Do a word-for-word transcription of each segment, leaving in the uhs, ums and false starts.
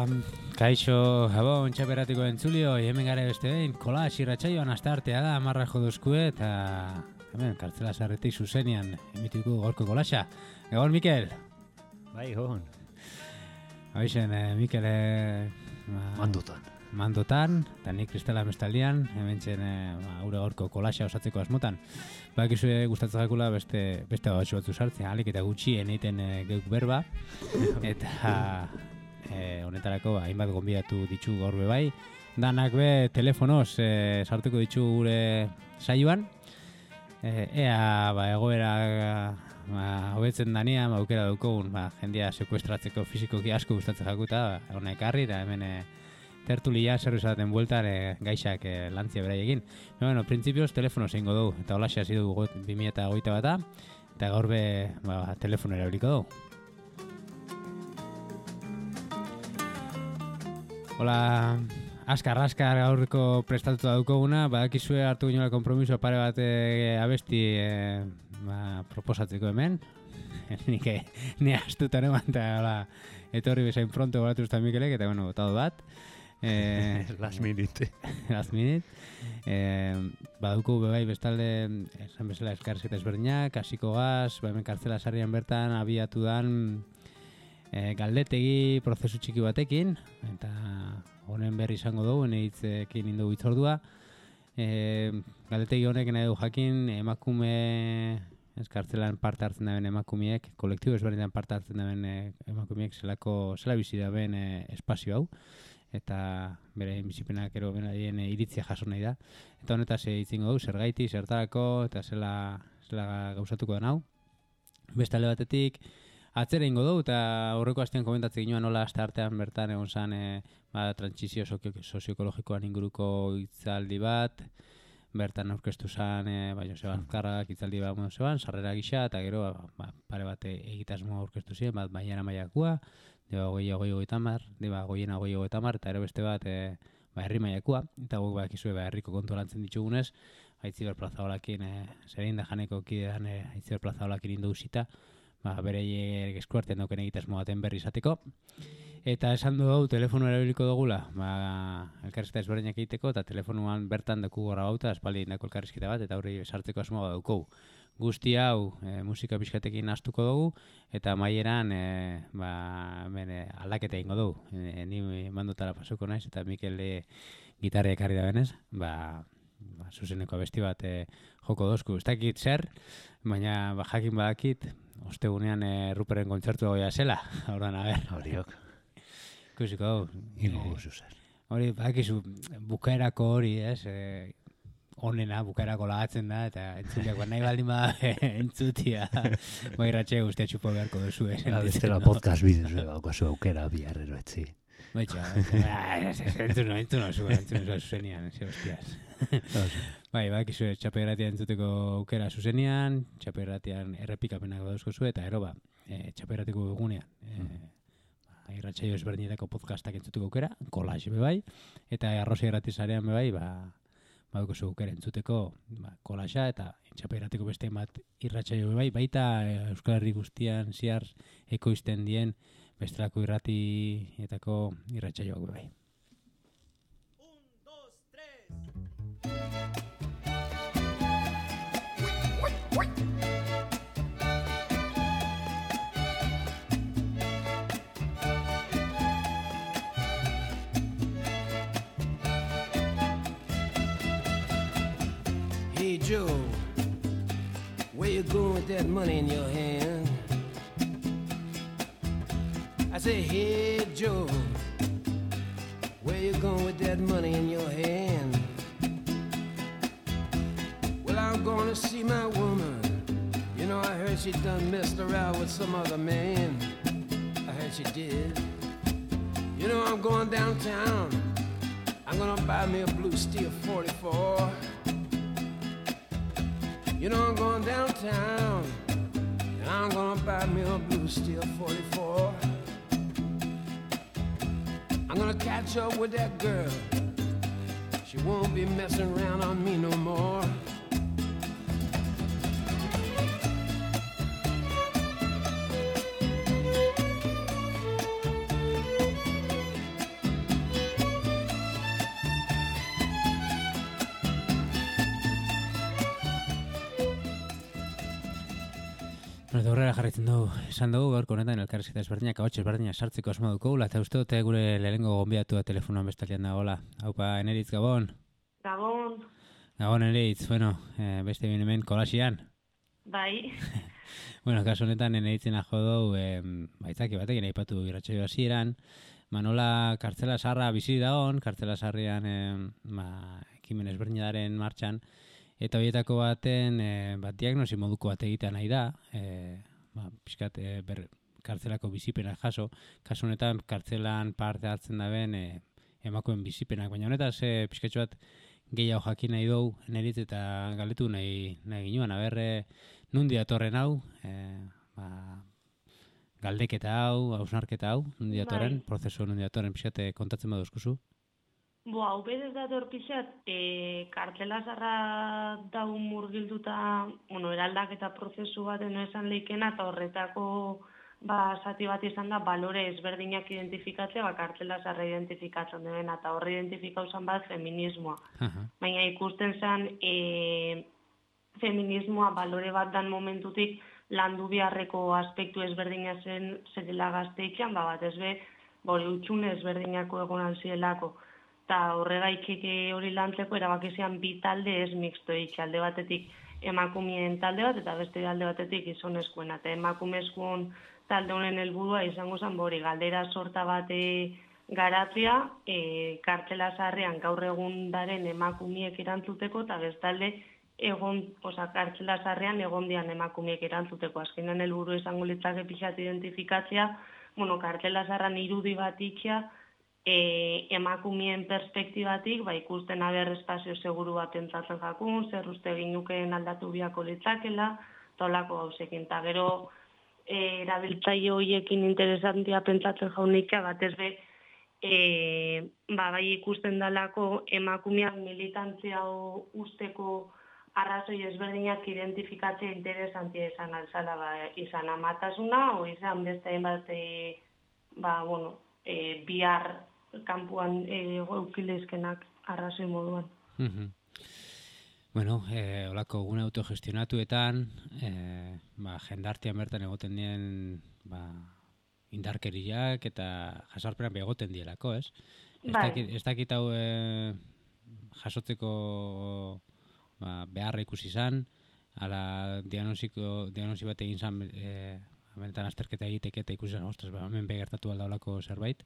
kaixo, gabon, txaperatiko entzulio, hemen gara beste behin, kola irratsaioan astartea da, amarra joduzkue, eta hemen, kartzela sarretik zuzenian, emituko gorko kolaxa. Gabon, Mikel? Bai, gabon. Habixen, eh, Mikel, eh, ma, mandotan. Mandotan, eta nik Kristela Mestaldian, hemen txen, eh, ma, ure gorko kolaxa osatzeko asmotan. Bakizue gustatzen jakula beste, beste batzu batzu sartzen, alik eta gutxi eneiten eh, geuk berba, eta... E, honetarako hainbat gonbidatu ditu gaur be bai. Danak be telefonoz e, sartuko ditu gure saioan. E, ea ba, egoera ba, hobetzen danean ba, aukera daukogun ba, jendia sekuestratzeko fizikoki asko gustatzen jakuta hona ekarri eta hemen e, tertulia zer izaten bueltan e, gaixak e, lantzia beraiekin. Bueno, printzipioz telefonoz egingo dugu eta holaxe hasi dugu bi mila hogeita bata eta gaur be ba, telefono erabiliko dugu. Hola, askar, askar gaurko prestatuta daukoguna, badakizue hartu ginoela kompromiso pare bat e, abesti e, ba, proposatzeko hemen. Nik ni astutan eman eta hola, etorri bezain pronto goratu usta Mikelek, eta bueno, botado bat. E, last minute. last minute. E, baduko bebai bestalde, esan bezala eskarrizketa ezberdinak, hasiko gaz, ba, hemen kartzela sarrian bertan abiatu dan E, galdetegi prozesu txiki batekin eta honen berri izango dugu hitzekin indu hitzordua. E, galdetegi honek nahi du jakin emakume eskartzelan parte hartzen daben emakumeek, kolektibo ezberdinetan parte hartzen daben e, emakumeek zelako zela bizi daben e, espazio hau eta bere bizipenak ero benadien e, iritzia jaso nahi da. Eta honetaz hitzingo dugu zergaiti, zertarako eta zela, zela gauzatuko den hau. Beste alde batetik atzera ingo dugu eta horreko astean komentatzen ginoan nola aste artean bertan egon zen e, ba, transizio sozioekologikoan inguruko hitzaldi bat, bertan aurkeztu zen e, ba, Joseba Azkarrak hitzaldi bat modu zeban, sarrera gisa eta gero ba, ba, pare bat egitasmo aurkeztu ziren, bat Baiara Mailakoa, deba goi hogei hogeita hamar, deba goiena hogei hogeita hamar, eta ero beste bat e, ba, herri mailakoa, eta guk bakizue ba, herriko kontu lantzen ditugunez, Aitziber Plaza Olakin, e, zerein da janeko kidean e, Aitziber Plaza Olakin indu usita, ba, bereiek eskuartean dauken egitasmo baten berri izateko. Eta esan dugu telefono erabiliko dugula, ba, elkarrizketa ezberdinak egiteko, eta telefonuan bertan daku gora bauta, espaldi indako elkarrizketa bat, eta horri sartzeko asmoa daukogu. Guzti hau e, musika pixkatekin astuko dugu, eta maieran e, ba, bene, aldaketa egingo dugu. E, ni mandotara pasuko naiz, eta Mikel e, gitarra ekarri da benez, ba, ba, zuzeneko abesti bat e, joko dozku. Ez dakit zer, baina ba, jakin badakit, ostegunean e, Ruperen kontzertu goia zela. Horran, a ber. Horiok. Ikusiko dugu. Ingo guzu zer. Hori, badakizu, bukaerako hori, ez, e, onena bukaerako lagatzen da, eta entzuteak nahi baldin bada entzutia. Bai, ratxe guztia txupo beharko duzu. Bestela podcast bidez, baukazu aukera biharrero etzi. Baitxa, entzun no, entzun no, entzun no zuzenian, ze hostias. Bai, badakizu, txapegratia entzuteko aukera zuzenian, txapegratian errepikapenak dauzko zu, eta ero ba, e, txapegratiko dugunean. E, ba, irratsaio ezberdinetako podcastak entzuteko aukera, kolax be bai, eta arrozi gratizarean be bai, ba, baduko zu aukera entzuteko ba, kolaxa, eta txapegratiko beste bat irratsaio be bai, baita Euskal Herri guztian ziar ekoizten dien bestelako irratietako irratsaioak be bai. Hey Joe, where you going with that money in your hand? I say, hey Joe, where you going with that money in your hand? Well, I'm gonna see my woman. You know, I heard she done messed around with some other man. I heard she did. You know, I'm going downtown. I'm gonna buy me a blue steel forty-four. You know, I'm going downtown, and I'm gonna buy me a blue steel forty-four. I'm gonna catch up with that girl. She won't be messing around on me no more. Bueno, horrela jarraitzen dugu, esan dugu gaurko honetan elkarrizketa ezberdinak, ahotsa ezberdinak sartzeko asmo dukugula, eta uste dute gure lehenengo gonbidatua telefonoan bestalian dagoela. Haupa, Eneritz, Gabon? Gabon. Gabon, Eneritz, bueno, eh, beste bin hemen kolasian. Bai. Bueno, kasu honetan Eneritzena jo dugu, eh, baitzaki batekin aipatu irratsaio hasieran, Manola kartzela sarra bizi dagoen, kartzela sarrian eh, ba, ekimen ezberdinaren martxan, eta horietako baten e, bat diagnosi moduko bat egitea nahi da, e, ba, pixkat e, ber, kartzelako bizipena jaso, kasu honetan kartzelan parte hartzen daben e, emakoen bizipenak, baina honetaz e, pixkatxo bat gehiago jakin nahi dugu, Eneritz, eta galdetu nahi, nahi ginoan, haber, nundi datorren hau, e, ba, galdeketa hau, hausnarketa hau, nundi datorren, prozesu nundi datorren pixkat kontatzen baduzkuzu? Boa, hau bedez dator pixat, e, kartela zarra daun murgilduta, bueno, eraldak eta prozesu bat eno esan leikena, eta horretako ba, zati bat izan da, balore ezberdinak identifikatzea, ba, kartela zarra identifikatzen duen, eta horre identifikau zan bat feminismoa. Uh-huh. Baina ikusten zen, e, feminismoa balore bat dan momentutik landu biharreko aspektu ezberdina zen zerela gazteitxan, ba, bat ezbe, bori utxune ezberdinako egon alzielako. Eta horregaikik hori lantzeko erabakizian bi talde ez mixtoik, alde batetik emakumeen talde bat eta beste alde batetik gizonezkoena. Eta emakumezkoen talde honen helburua izango zen bori galdera sorta bate garatzea, e, kartela zarrean gaur egundaren emakumeek erantzuteko eta bestalde egon, oza, kartela zarrean egondian emakumeek erantzuteko. Azkenean helburu izango litzake pixat identifikatzea, bueno, kartela zarran irudi bat itxea, E, emakumeen perspektibatik, ba, ikusten haber espazio seguru bat pentsatzen jakun, zer uste ginukeen aldatu biako litzakela, tolako gauzekin. Ta gero, e, erabiltzaile horiekin interesantia pentsatzen jaunika, bat ez be, e, ba, bai ikusten dalako emakumeak militantzia usteko arrazoi ezberdinak identifikatzea interesantia izan alzala, ba, izan amatasuna, o izan beste hainbat, e, ba, bueno, e, bihar kanpuan eukilezkenak arrazoi moduan. Uh-huh. Bueno, eh, olako gune autogestionatuetan, eh, ba, jendartean bertan egoten dien ba, indarkeriak eta jasarperan begoten dielako, ez? Bai. Ez dakit hau eh, jasotzeko ba, beharra ikusi izan, ala diagnosiko, diagnosi bat egin zan, eh, benetan azterketa egiteke eta ikusi zan, ostras, ba, hemen begertatu alda olako zerbait.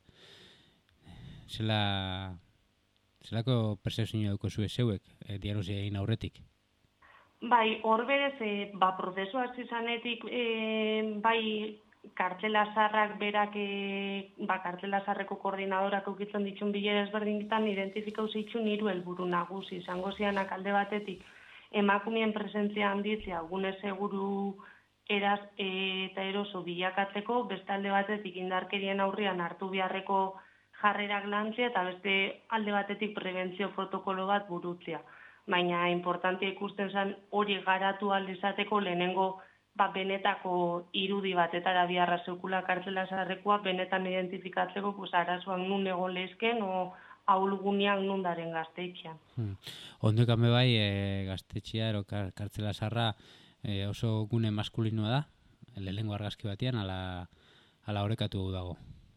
Zela, zelako percepzioa duko zue zeuek e, diagnosia egin aurretik? Bai, hor berez, e, ba, prozesu hasi zanetik, e, bai, kartela zarrak berak, e, ba, kartela zarreko koordinadorak ukitzen ditun bilera ezberdinetan identifikau zitsun hiru helburu nagusi. Izango zianak alde batetik, emakumeen presentzia handitzea, gune seguru eraz e, eta eroso bilakatzeko, beste alde batetik indarkerien aurrean hartu beharreko jarrerak lantzea eta beste alde batetik prebentzio protokolo bat burutzea. Baina importantia ikusten zen hori garatu aldizateko lehenengo ba, benetako irudi bat eta da biharra zeukula kartzela zarrekoa benetan identifikatzeko pues, arazoan nun egon lehizken o ahulgunean nun daren gazteitxean. Hmm. Ondok hame bai e, gazteitxea ero kar, kartzela zarra e, oso gune maskulinoa da, lehenengo argazki batean ala, ala horrekatu dago.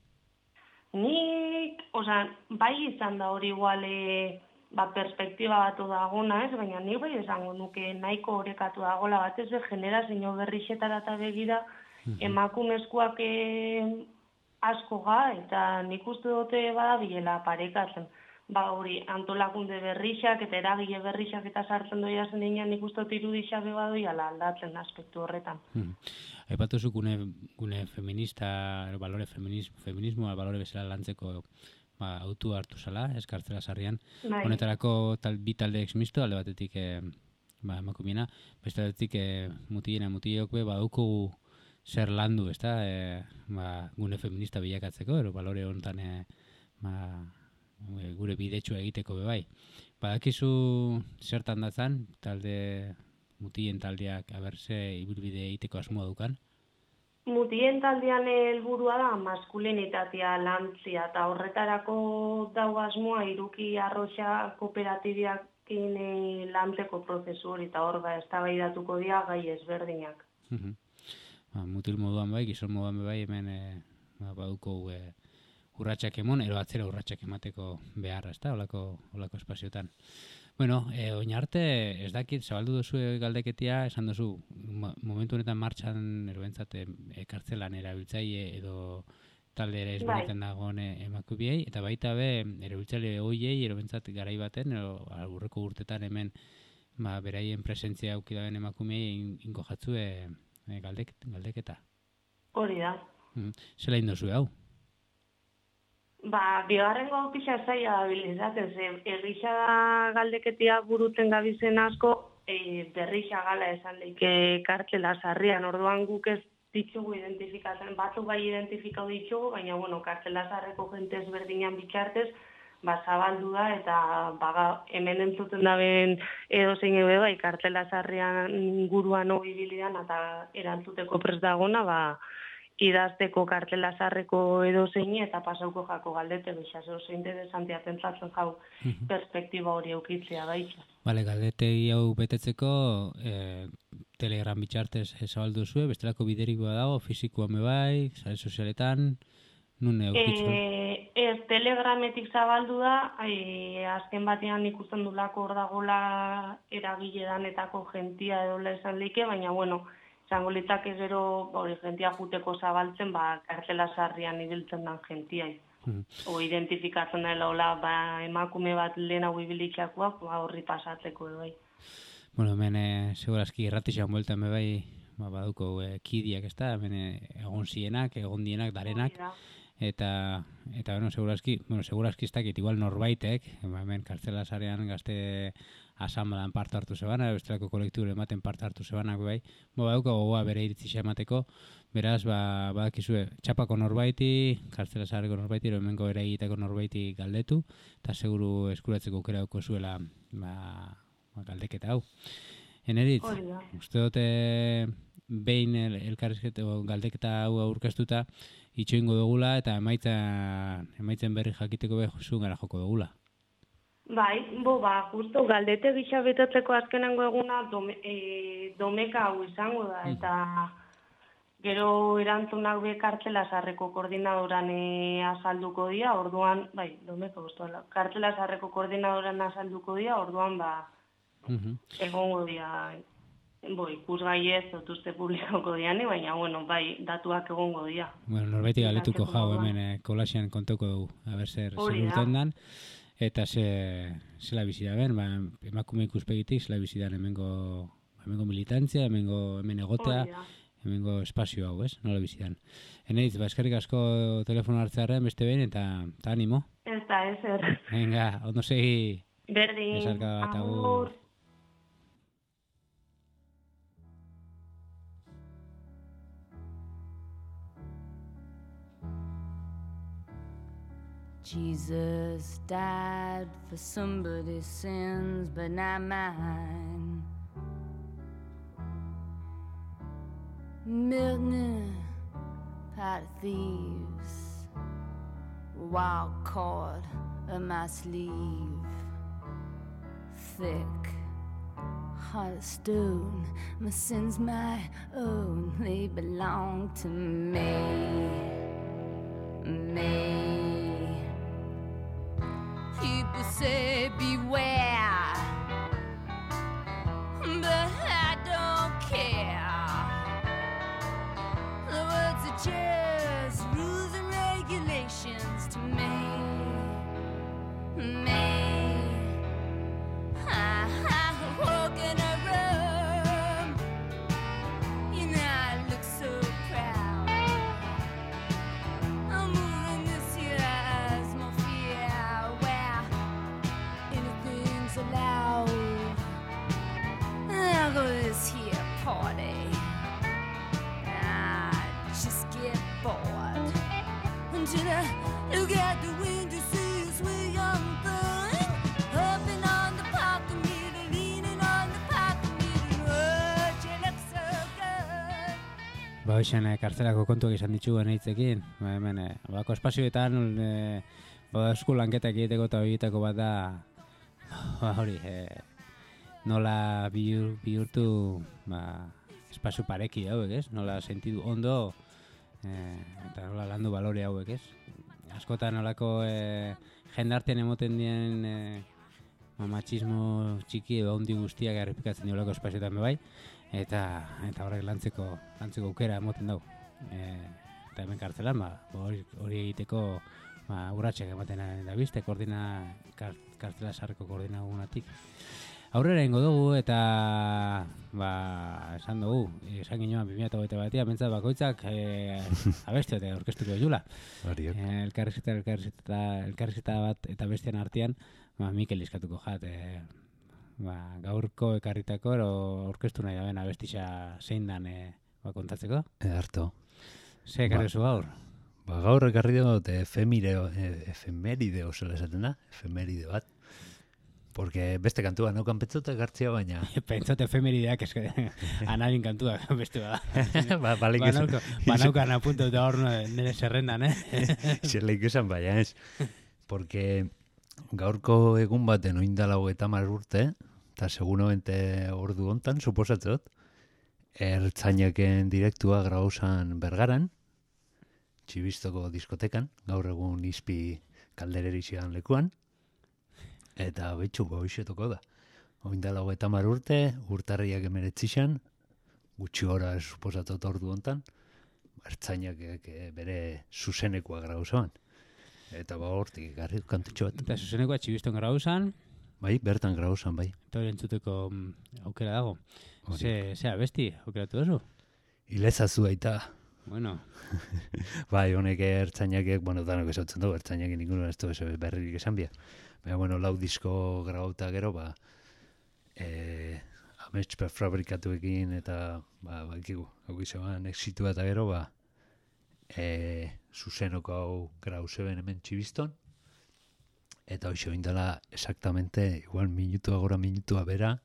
Nik, oza, bai izan da hori iguale ba, perspektiba batu dagona, ez? Baina nik bai izango nuke nahiko horekatu dagoela bat ez be generazio berrixetara eta begira uh-huh. emakumezkoak e, asko ga eta nik uste dute bada bilela parekatzen. Ba hori antolakunde berrixak eta eragile berrixak eta sartzen doia zen dinean nik uste dut irudixak badoia aldatzen aspektu horretan. Hmm. Aipatu zu gune, gune feminista, balore feminismo, feminismoa balore bezala lantzeko ba, autu hartu zala, eskartzela sarrian. Bai. Honetarako tal, bi talde exmisto, alde batetik e, ba, emakumiena, beste batetik e, mutilena mutileok be, baduko zer landu, ezta, e, ba, gune feminista bilakatzeko, ero balore honetan e, ba, gure bidetsua egiteko be bai. Badakizu zertan datzan, talde mutien taldeak aberse ibilbide egiteko asmoa dukan? Mutien taldean helburua da maskulinitatea lantzia eta horretarako dau asmoa iruki arroxa kooperatibiakin lantzeko prozesu hori eta hor ba eztabaidatuko dira gai ezberdinak. Uh-huh. ba, mutil moduan bai, gizon moduan bai, hemen e, ba, baduko e, urratsak emon, ero atzera urratsak emateko beharra, ezta, olako, olako espaziotan. Bueno, e, oin arte, ez dakit, zabaldu duzu galdeketia, esan duzu, momentu honetan martxan eroentzat e, kartzelan erabiltzaile edo talde ere ezberdinetan dagoen emakumeei, eta baita be, erabiltzaile hoiei eroentzat garai baten, ero, aurreko urtetan hemen, ba, beraien presentzia aukidaben emakumeei ingo jatzu e, e, galdek, galdeketa. Hori da. Mm. Zela indozu hau? Ba, bigarrengo pixa zaila abilizatzen, ze errixa galdeketia buruten gabizen asko, e, berrixa gala esan leike kartela sarrian, orduan guk ez ditugu identifikatzen, batzu bai identifikau ditugu, baina, bueno, kartela sarreko jente ezberdinan bitartez, ba, zabaldu da, eta baga, hemen entzuten daben edo zein ebe bai, kartela sarrian guruan hori bilidan, eta erantzuteko prest dagona, ba, idazteko kartela zarreko edo zein eta pasauko jako galdete bixaz, edo zein desantiaten zatzen jau perspektiba hori eukitzea baita. Bale, galdetegi hau betetzeko eh, Telegram bitxartez zabaldu zuen, bestelako biderikoa dago, fizikoa me bai, sare sozialetan, nun eukitzu? E, ez, Telegrametik zabaldu da, e, azken batean ikusten dulako hor dagola eragile danetako jentia edo esan leike, baina bueno, zango litzake gero hori jentia juteko zabaltzen, ba, kartela sarrian ibiltzen dan jentiai. Mm. O identifikatzen dela hola, ba, emakume bat lehen hau ibilitxakoak, ba, horri pasatzeko edo bai. Bueno, hemen, e, segurazki erratixan bueltan be bai, ba, baduko e, kidiak, ez da, hemen e, egon zienak, egon dienak, darenak, eta, eta bueno, segurazki, bueno, segurazki ez dakit, igual norbaitek, hemen kartzela sarean gazte asambadan parte hartu zebana, bestelako kolektibo ematen parte hartu zebanak bai, bo baduko gogoa bere iritzia emateko, beraz, ba, badakizue, txapako norbaiti, kartzela sareko norbaiti, ero hemengo ere egiteko norbaiti galdetu, eta seguru eskuratzeko aukera dauko zuela, ba, ba, galdeketa hau. Eneritz, uste dute behin el, elkarrizketa galdeketa hau aurkeztuta, itxoingo dugula, eta emaitza, emaitzen berri jakiteko be zuen gara joko dugula. Bai, bo, ba, justo galdete gisa betatzeko azkenengo eguna dome, e, domeka hau izango da, eta gero erantzunak be kartela sarreko koordinadoran e, azalduko dira, orduan, bai, domeka guztuala, kartela sarreko koordinadoran azalduko dira, orduan, ba, uh-huh. egongo dira, bo, ikusgai ez, dutuzte publikoko diani, baina, bueno, bai, datuak egongo dira. Bueno, norbaiti galetuko jau hemen e, kolaxian kontoko dugu, haber zer urten dan. Eta ze, zela bizi da ben, ba, emakume ikuspegitik, zela bizi da hemengo, hemengo militantzia, hemengo hemen egotea, hemengo espazio hau, ez? Nola bizi dan. Eneitz, ba, eskerrik asko telefono hartzearen beste behin, eta, eta animo. Ez da, ez er. Venga, ondo segi. Berdin, Esarka bat, agur. Jesus died for somebody's sins, but not mine. Milton, pot of thieves, wild cord of my sleeve, thick heart of stone. My sins my own, they belong to me, me. People say beware, but I don't care. The words are just rules and regulations to me, me. I, I walk in a room, you know I look so proud. I'm moving this year as my fear, where anything's allowed. I'll go to this here party, I just get bored until I look out the window, see a sweet young thing hopping on the parking meter, leaning on the parking meter. Oh, you look so good. Ba, hoxen, eh, kartzelako kontuak izan dituen hitzekin, ba, hemen, eh, bako espazioetan, eh, ba, esku lanketak egiteko eta horietako bat da, ba, hori, eh, nola bihur, bihurtu, ba, espazio pareki hauek, ez? Nola sentidu ondo eh, eta nola landu balore hauek, ez? Askotan nolako eh, jendartean emoten dien eh, machismo txiki edo handi guztiak errepikatzen diolako espazioetan bai, eta eta horrek lantzeko lantzeko aukera emoten dau. E, eta hemen kartzelan ba, hori, hori egiteko ba, urratxek ematen da bizte, koordina, kar, kartzela sarreko koordinagunatik. Aurrera ingo dugu eta ba, esan dugu, esan ginoan bi mila hogeita batean, bentsat bakoitzak e, abestio eta orkestuko jula. E, elkarrizketa, elkarrizketa, elkarrizketa bat eta bestian artean, ba, Mikel izkatuko jat, e, ba, gaurko ekarritako ero orkestu nahi daben abestisa zein dan e, ba, kontatzeko? E, harto. Ze ekarri zu gaur? Ba, gaur ekarri dut efemeride, efemeride oso esatena, efemeride bat. Porque beste kantua naukan pentsota ekartzea baina. Pentsota efemerideak eske anarin kantua beste bada. ba, balik esan. Banaukan apuntu eta hor nire zerrendan, eh? Zerleik esan baina ez. Porque gaurko egun baten oindala hogeita hamar urte, eta segunomente ordu hontan, suposatzot, ertzainaken direktua grauzan Bergaran, Txibistoko diskotekan, gaur egun izpi kaldereri zidan lekuan, eta betxu goixetoko da. Oindala hogeita hamar urte, urtarriak emeretzixan, gutxi gora suposatzot ordu hontan, ertzainak bere zuzenekoa grauzan. Eta ba hortik ekarri kantutxo bat. Eta zuzenekoa Txibiston grauzan. Bai, bertan grauzan, bai. Eta hori entzuteko aukera dago. Ze, ze abesti, aukeratu duzu? Ilezazu aita. Bueno. Bai, honek ertzainakek, bueno, danok esautzen dugu, ertzainakin ninguno ez du berririk esan bia. Baina, bueno, lau disko grauta gero, ba, e, amets fabrikatuekin eta, ba, bakigu, hau gizoan exitua eta gero, ba, e, zuzenoko hau grau zeben hemen Txibiston, eta hoxo indela exactamente, igual minutua gora minutua bera,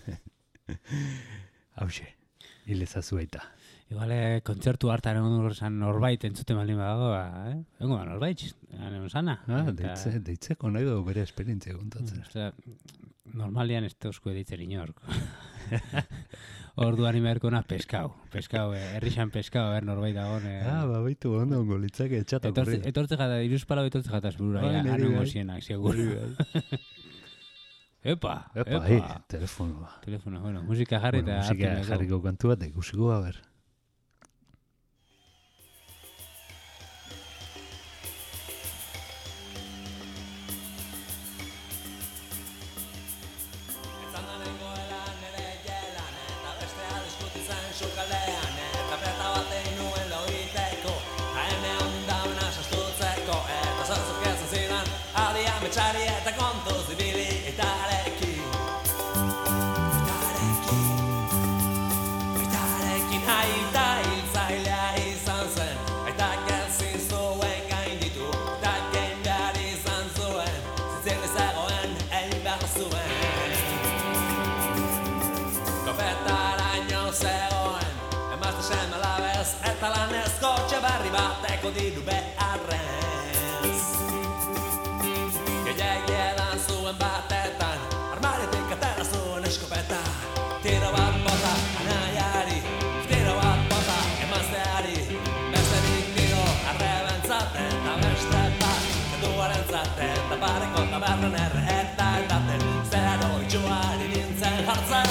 hauxe, hilezazu aita. Igual, eh, kontzertu hartan egon durzan norbait entzuten baldin badago, ba, eh? Egon ba, norbait, egon sana. Ah, deitze, deitzeko nahi dugu bere esperientzia kontatzen. Osea, normalian ez teusko deitzen inork. Orduan imerko na peskau. Peskau, eh, herrixan peskau, er norbait dagoen. Eh. Ah, ba, baitu ondo ongo litzake etxata korri. Etortze jata, iruzpalau etortze jata zburura, ja, anongo zienak, seguro. Epa, epa. Epa, hi, telefonoa. Telefonoa, bueno, musika jarri eta... Bueno, musika jarriko kantu bat, ikusiko, a ber. Txari eta kontu zibili eta arekin Eta arekin aita hiltzailea izan zen Aitak ezin zuen gainditu Eta gaindiar izan zuen Zitzen ezagoen egin behar zuen Kofetaraino zegoen Emazte seme labez eta lanezko txabarri bateko diru beharrez Geiedan zuen batetan Armarietik atera zuen eskopeta Tiro bat bota anaiari Tiro bat bota emazteari Beste bik tiro arrebentzaten Da beste bat kenduaren zaten Da pareko tabernan erre eta edaten Zero itxuari nintzen jartzen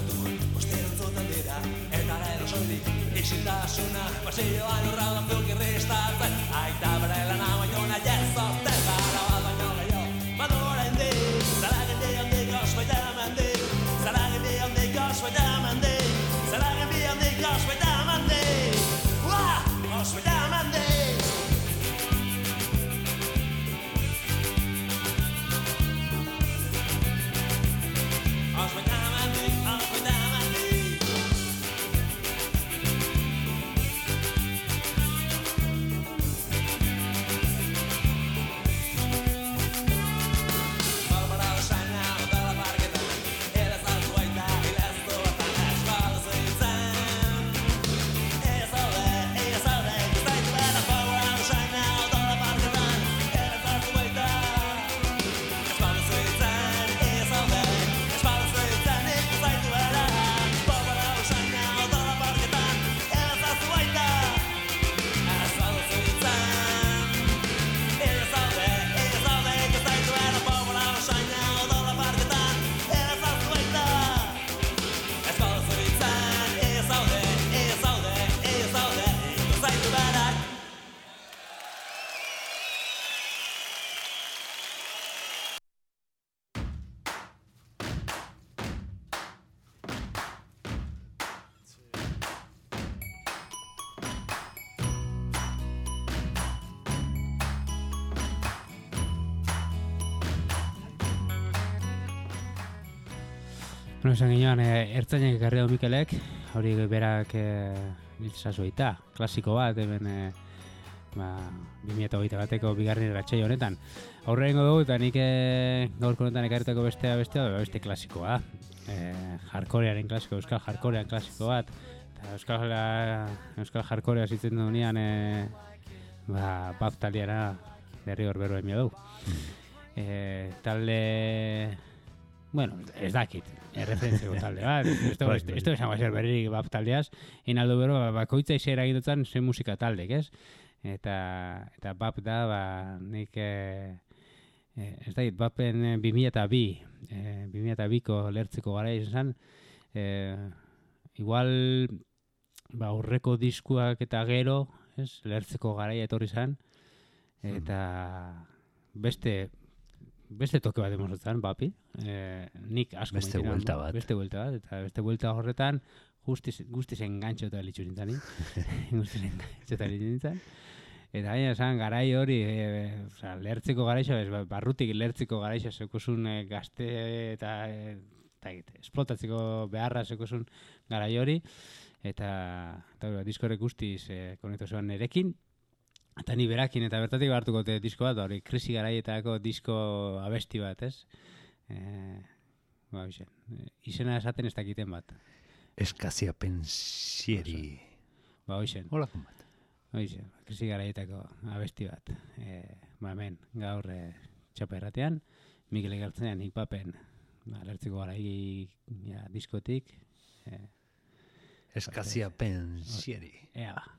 Isiltasuna, pasioan urra da zuk irri Bueno, esan ginoan, e, ertzainak ekarri hau Mikelek, hori berak e, niltzazoita, klasiko bat, hemen e, ba, bi mila hogeita bateko bigarren irratsaio honetan. Aurrengo dugu, eta nik e, gaurko honetan ekarritako bestea bestea, beste klasikoa. E, hardcorearen klasiko, euskal hardcorean klasiko bat. Eta euskal, euskal hardcorea zitzen duenean, e, ba, bap taldeara derri hor berroen mio dugu. E, talde... Bueno, ez dakit, erreferentzeko talde bat, ez da esango zer berririk bap taldeaz, inaldo bero, bakoitza izera egitutzen zen musika taldek, ez? Eta, eta bap da, ba, nik, e, e, ez dakit, bapen bi mila eta bi, e, bi mila eta biko lertzeko gara izan, e, igual, ba, aurreko diskuak eta gero, ez, lertzeko garaia etorri zen, eta beste, beste toke bat emozotzen, bapi. Eh, nik asko beste buelta bat. Beste buelta bat, eta beste buelta horretan guztiz, guztiz engantxo eta litxu nintzen. Guztiz engantxo eta litxu nintzen. Eta baina esan, garai hori, e, oza, lertzeko garaixa, ez, barrutik lertzeko garaixa zekozun e, gazte eta, e, eta esplotatzeko beharra zekozun garai hori. Eta, eta diskorek guztiz e, konektu zuen nerekin. Eta ni berakin eta bertatik hartuko te disko bat, hori krisi garaietako disko abesti bat, ez? E, ba, bixen, izena esaten ez dakiten bat. Eskazia pensieri. Ba, bixen. Hola, bat. Bixen, krisi garaietako abesti bat. E, ba, hemen, gaur e, txapa erratean, Mikel egartzenean ikpapen, ba, lertziko garai ja, diskotik. E, Eskazia pensieri. Ea ba.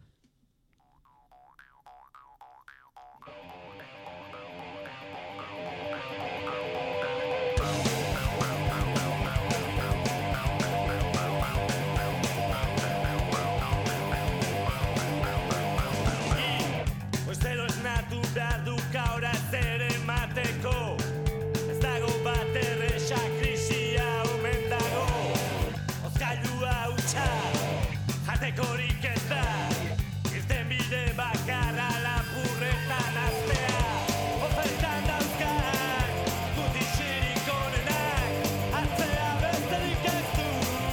Jatekorik ez da, irten bide bakarra lapurretan aztea. Ofertan dauzkak, gutixirik onenak, hartzea besterik ez du.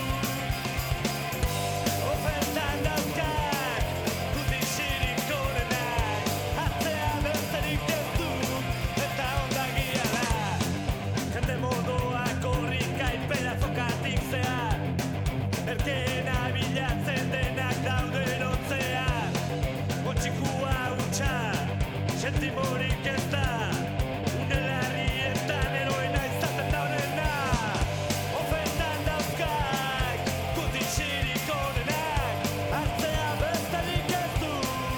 Ofertan dauzkak, gutixirik onenak, hartzea besterik ez du. Eta ondagia da, jende modoa korrika iperazokatik zehar. Erkeena bilatzen denak dauden otzean, otxikua hutsa, sentimorik ez da, unelarrietan eroena izaten daunena. Ofertan dauzkak, gutixirik onenak, hartzea besterik ez du.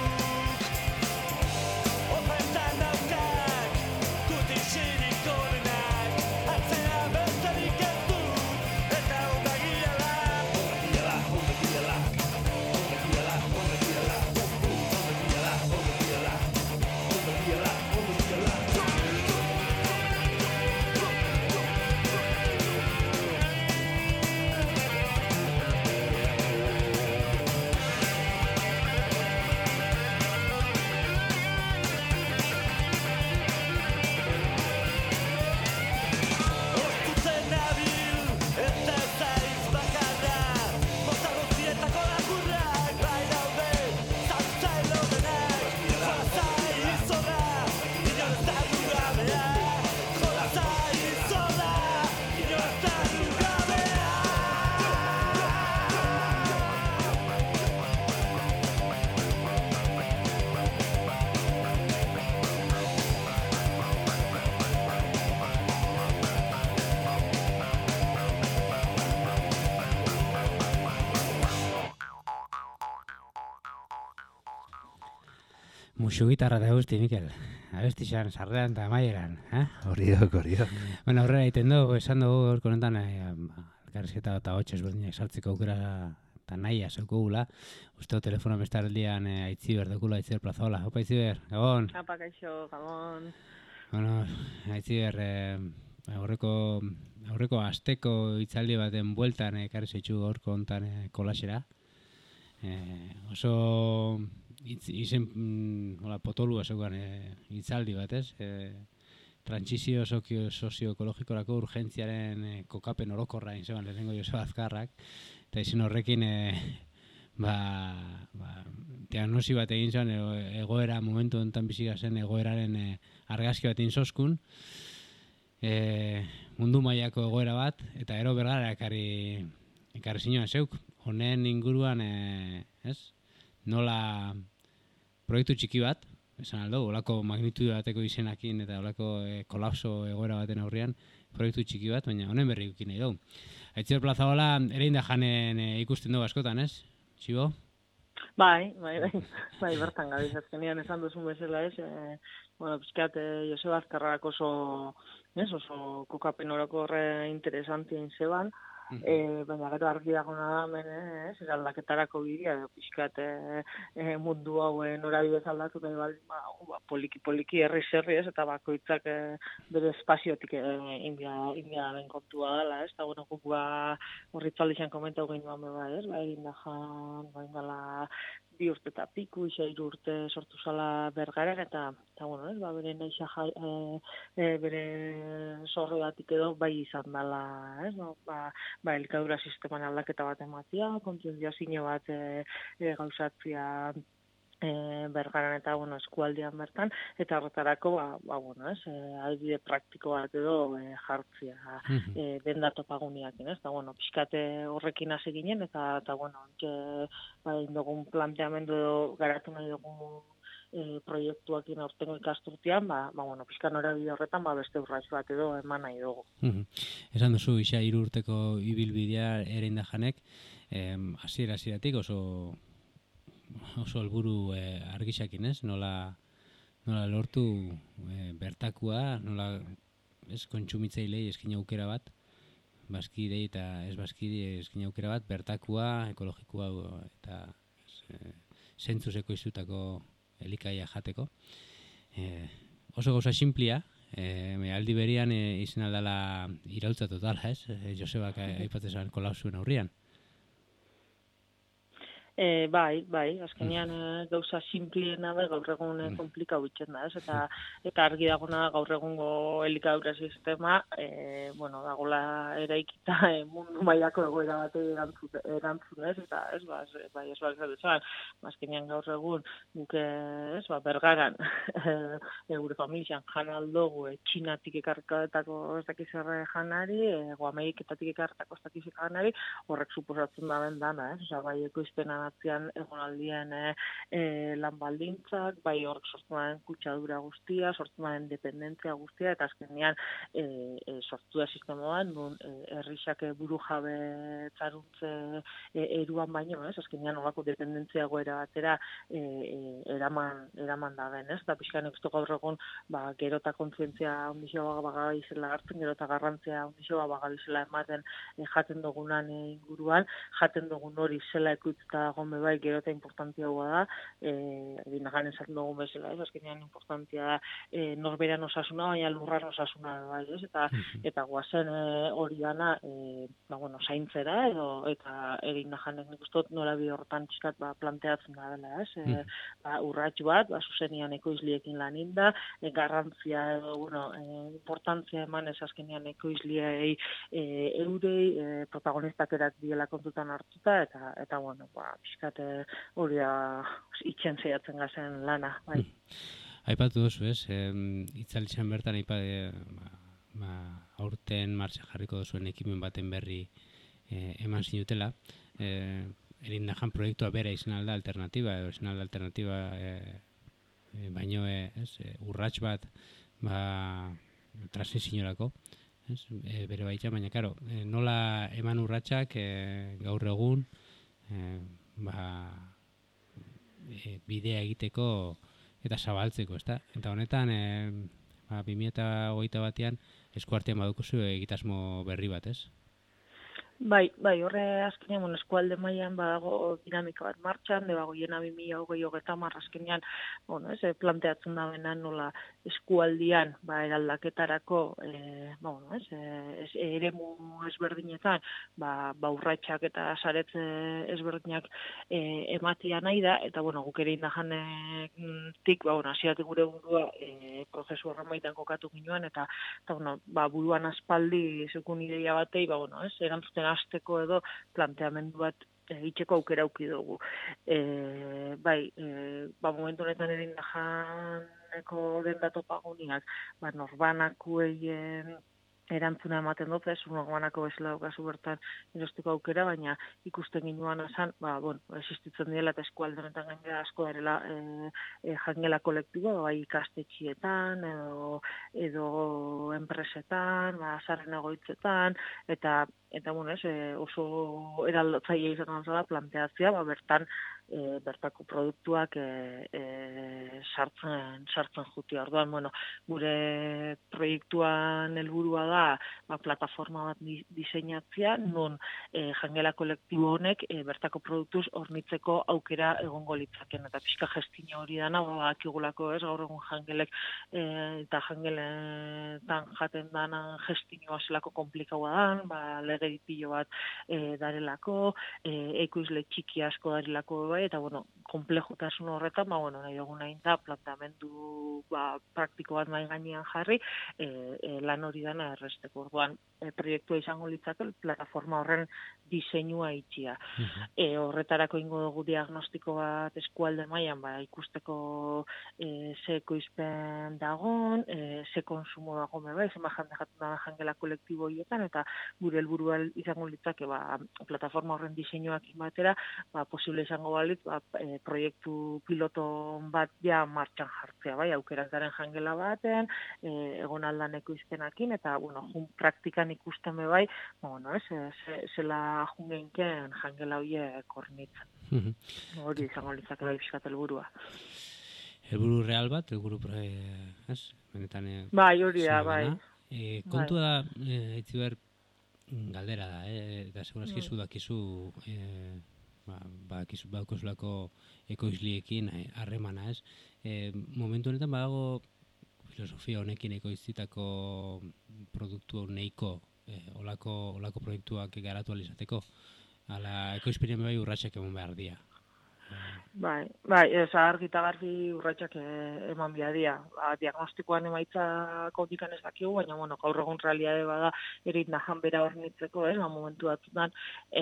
Ofertan dauzkak, gutixirik onenak, hartzea besterik ez du. Eta ondagia da. Oztutzen nabil, eta zaiz bakarra, mota guztietako lakurrak, bai daude, zautza elodenak, jolaza izorra, inor ez da dugabea, jolaza izorra, inor ez da dugabea. Musu gitarra da guzti, Mikel. Abesti xan, sarrean eta amaieran, eh? Horiok, horiok. Bueno, aurrera egiten dugu, esan dugu gaurko honetan eh, elkarrizketa eta hotx ezberdinak sartzeko aukera eta nahia zeukugula. Uste dut telefono bestaraldian eh, Aitziber dekula, Aitziber Plazola. Opa, Aitziber, gabon. Apa, kaixo, gabon. Bueno, Aitziber, eh, aurreko, aurreko asteko hitzaldi baten bueltan ekarri zaitxu gaurko honetan eh, kolasera. Eh, oso itz, izen mm, hola, potolua zeugan eh, hitzaldi bat, ez? Eh, trantsizio sozio- sozio-ekologikorako urgentziaren e, kokapen orokorra inzeban lehenengo Joseba Azkarrak, eta izin horrekin e, ba, ba, diagnosi bat egin zen e, egoera, momentu honetan bizi zen egoeraren e, argazki bat egin zozkun, e, mundu mailako egoera bat, eta ero bergara ekarri, ekarri zinoan zeuk, honen inguruan, e, ez? Nola proiektu txiki bat, esan aldo, olako magnitude bateko izenakin eta olako e, kolapso egoera baten aurrean, proiektu txiki bat, baina honen berri ukin nahi dugu. Aitziber Plazaola ere inda janen e, ikusten dugu askotan, ez? Txibo? Bai, bai, bai, bai, bertan gabiz, azkenean esan duzun bezala ez, e, bueno, pizkat, e, Joseba Azkarrak oso, ez, oso kokapen orokorre interesantien zeban, E, baina gero argi dagona da hemen, ez, eraldaketarako bidea, edo pixkat e, e, mundu hau e, norabidez aldatu, nahi baldin, ba, ba, poliki-poliki herri-zerri ez, eta bakoitzak e, bere espaziotik e, india, india den kontua dela, ez, eta bueno, guk ba, horritzaldizan komentau gehiagoan beba, ez, ba, egin da jan, ba, indala, bi urte eta piku, isa hiru urte sortu zala Bergaren, eta, eta bueno, ez, ba, bere naixa jai, e, e, bere sorreatik edo bai izan dela, ez, no, ba, ba, elikadura sisteman aldaketa bat ematia, kontzientziazio bat e, e, gauzatzia e, Bergaran eta bueno, eskualdean bertan, eta horretarako ba, ba, bueno, ez, e, adibide praktiko bat edo e, jartzia e, denda topaguniak, ez, eta bueno, pixkate horrekin hasi ginen, eta, eta bueno, e, ba, indogun planteamendu edo garatu nahi dugun E, proiektuakin aurtengo ikasturtean, ba, ba bueno, pizkan norabide horretan, ba, beste urrats bat edo eman nahi dugu. Mm-hmm. Esan duzu, isa hiru urteko ibilbidea ere inda janek, hasiera hasieratik oso oso helburu e, argisakin, ez? Nola, nola lortu e, bertakua, nola ez kontsumitzailei eskin aukera bat, bazkidei eta ez bazkidei eskin aukera bat, bertakua, ekologikoa eta e, zentzuzeko izutako elikaia jateko. E, oso gauza simplia, e, aldi berian e, izan aldala irautza totala, ez? E, Josebak aipatzen kolapsuen aurrian. E, bai, bai, azkenean e, gauza simpliena da gaur egun e, komplikau bitzen da, ez? Eta, eta argi dagona gaur egungo elikadura sistema, e, bueno, dagoela eraikita e, mundu mailako egoera bate erantzun, erantzun ez? Eta ez, ba, ez, bai, ez bat zabetzan, azkenean gaur egun, nuke, ez, ba, Bergaran, e, gure familian jan aldogu, e, Txinatik ekarkatako ez dakizerre janari, e, Guameriketatik ekarkatako ez dakizerre janari, horrek suposatzen da ben dana, ez? Osa, bai, ekoizpena atzian egonaldien e, e, lan baldintzak, bai horrek sortu den kutsadura guztia, sortu den dependentzia guztia, eta azkenean e, e, sortu da sistemoan, nun e, herrixak buru jabe tzaruntze e, eruan baino, ez? Azkenean horako dependentzia goera batera e, e, eraman, eraman da ben, ez? Eta pixkan ekstu gaur egun, ba, gero eta kontzientzia ondixoa bagabizela hartzen, gero eta garrantzia ondixoa bagabizela ematen e, jaten dugunan e, inguruan, jaten dugun hori zela ekuitza gome bai gero eta importantiagoa da, e, dinagan esaten dugun bezala, ez, azkenean importantia da e, norberan osasuna, baina lurran osasuna da, bai, ez, eta, eta guazen e, hori dana, e, ba, bueno, zaintzera, edo, eta egin nahanek nik ustot norabide horretan txiskat ba, planteatzen da dela, ez, e, ba, urratx bat, ba, zuzenian ekoizliekin lan inda, e, garrantzia, edo, bueno, e, importantzia eman ez azkenean ekoizliei e, eurei, e, protagonistak erak diela kontutan hartuta, eta, eta bueno, ba, pixkat hori da itxen zeiatzen gazen lana, bai. Aipatu duzu, ez? Itzalitzen bertan aipa, e, ba, ba, aurten martxa jarriko duzuen ekimen baten berri e, eman zinutela. E, Erin dajan proiektua bera izan alda alternatiba, edo izan alda alternatiba e, e, baino e, ez, e, urrats bat ba, transiziorako, ez? E, bere baita, baina karo, e, nola eman urratsak e, gaur egun e, ba, e, bidea egiteko eta zabaltzeko, ezta? Eta honetan, e, ba, bi mila hogeita batean eskuartean badukuzu egitasmo berri bat, ez? Bai, bai, horre azkenean, bueno, eskualde mailan badago dinamika bat martxan, de bagoiena bi mila hogei hogeita hamar azkenean, bueno, ez, planteatzen da bena nola eskualdian, ba, eraldaketarako, e, ba, bueno, ez, e, ez, eremu ezberdinetan, ba, ba urratsak eta saretze ezberdinak e, ematia nahi da, eta, bueno, guk ere indajanetik, ba, bueno, hasieratik gure burua e, prozesu horren baitan kokatu ginoan, eta, eta bueno, ba, buruan aspaldi zekun ideia batei, ba, bueno, ez, erantzuten hasteko edo planteamendu bat egiteko aukera auki dugu. E, bai, e, ba, momentu honetan ere indajaneko denda topaguniak, ba, norbanakuei erantzuna ematen dut, ez, norbanako bezala daukazu bertan erosteko aukera, baina ikusten ginuan esan, ba, bueno, existitzen dela eta eskualde honetan gainera asko darela e, e, jangela kolektibo, bai ikastetxietan, edo, edo enpresetan, ba, sarren egoitzetan, eta eta bueno, ez, e, oso eraldatzaile izan zela planteatzea, ba, bertan e, bertako produktuak e, e, sartzen sartzen juti. Orduan, bueno, gure proiektuan helburua da, ba, plataforma bat diseinatzea, non e, jangela kolektibo honek e, bertako produktuz hornitzeko aukera egongo litzaken, eta pixka gestio hori dana, ba, bakigulako, ez, gaur egun jangelek e, eta jangeletan jaten dana gestioa zelako komplikaua dan, ba, lege pilo bat e, darelako, e, ekoizle txiki asko darelako bai, eta bueno, komplejutasun horretan, ba, bueno, nahi dugu nahi da plantamendu ba, praktiko bat mai gainean jarri, e, e, lan hori dana erresteko. Orduan, e, proiektua izango litzake plataforma horren diseinua itxia. E, horretarako ingo dugu diagnostiko bat eskualde mailan, ba, ikusteko e, ze ekoizpen dagon, e, ze konsumo dago bai, zenba jende jaten da jangela kolektibo horietan, eta gure helburua izango litzake ba, plataforma horren diseinuak batera, ba, posible izango balitz, ba, e, proiektu piloto bat ja martxan jartzea, bai, aukerak garen jangela baten, e, egon aldan ekoizpenakin, eta, bueno, jun praktikan ikusten be bai, bueno, ez, ze, zela jungenken jangela hoiek hornitzen. Hori izango litzake bai pixkat helburua. Helburu real bat, helburu pre, ez? Benetan, bai, hori da, bai. E, kontua da, e, itziber, galdera da, eh? Eta segurazki zu dakizu, eh, ba, bakizu baukozulako ekoizliekin harremana, ez? E, momentu honetan badago filosofia honekin ekoiztitako produktu nahiko, eh, olako, olako proiektuak garatu alizateko, ala ekoizpenien bai urratsak eman behar dira. Bai, bai, ez argi eta garbi urratsak eman behar dira. Ba, diagnostikoan emaitza kondikan ez dakigu, baina bueno, gaur egun realitate bada ere indajan bera hornitzeko, ez, ba, momentu batzutan,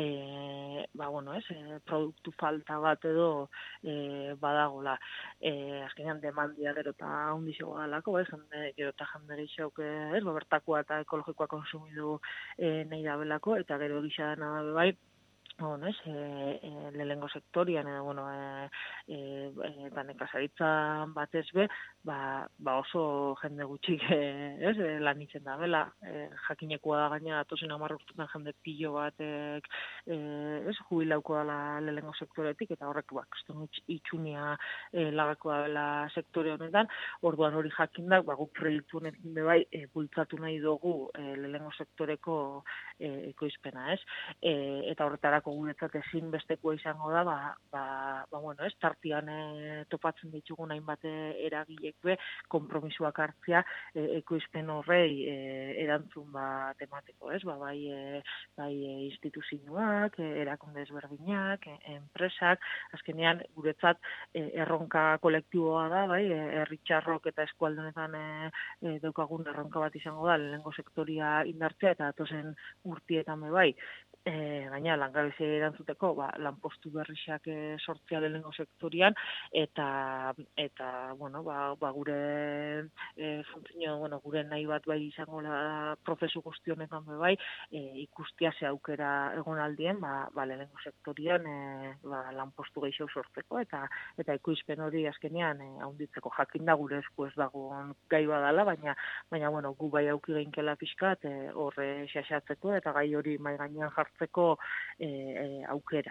e, ba, bueno, ez, e, produktu falta bat edo e, badagola. E, azkenean demandia gero eta hundizo badalako, ez, jende, gero eta jende gehiago, ez, ba, bertakoa eta ekologikoa konsumidu e, nahi dabelako, eta gero gisa dena bai, bueno, ez, e, e, lehengo sektorian, edo, bueno, e, e, e, nekazaritzan batez be, ba, ba oso jende gutxik, e, ez, e, lan itzen da, bela, e, jakinekoa da gaina, atozen hamar urtetan jende pillo batek, e, ez, jubilauko dela lehengo sektoretik, eta horrek, ba, kriston itxunia e, lagako da bela sektore honetan, orduan hori jakindak, ba, guk proiektu honetan bebai, e, bultzatu nahi dugu e, lehengo sektoreko e, ekoizpena, ez, e, eta horretarako guretzat ezin bestekoa izango da, ba, ba, ba bueno, ez, tartian e, topatzen ditugun hainbat eragilek be, konpromisuak hartzea e, ekoizpen horrei e, erantzun bat emateko, ez, ba, bai, e, bai e, instituzioak, e, erakunde ezberdinak, e, enpresak, azkenean guretzat e, erronka kolektiboa da, bai, e, herritxarrok eta eskualdenetan e, e, daukagun erronka bat izango da, lehengo sektoria indartzea eta datozen urtietan be bai, E, gaina langabezi erantzuteko ba, lanpostu berrixak e, sortzea lehengo sektorian eta eta bueno, ba, ba gure e, funtzio, bueno, gure nahi bat bai izango da prozesu guzti honetan be bai e, ikustia ze aukera egonaldien ba, ba lehengo sektorian e, ba, lanpostu gehiago sortzeko eta eta ekoizpen hori azkenean e, handitzeko jakin da gure esku ez dagoen gai badala, baina baina bueno, gu bai auki geinkela pixkat e, horre xaxatzeko eta gai hori mai gainean jartzeko E, e, aukera.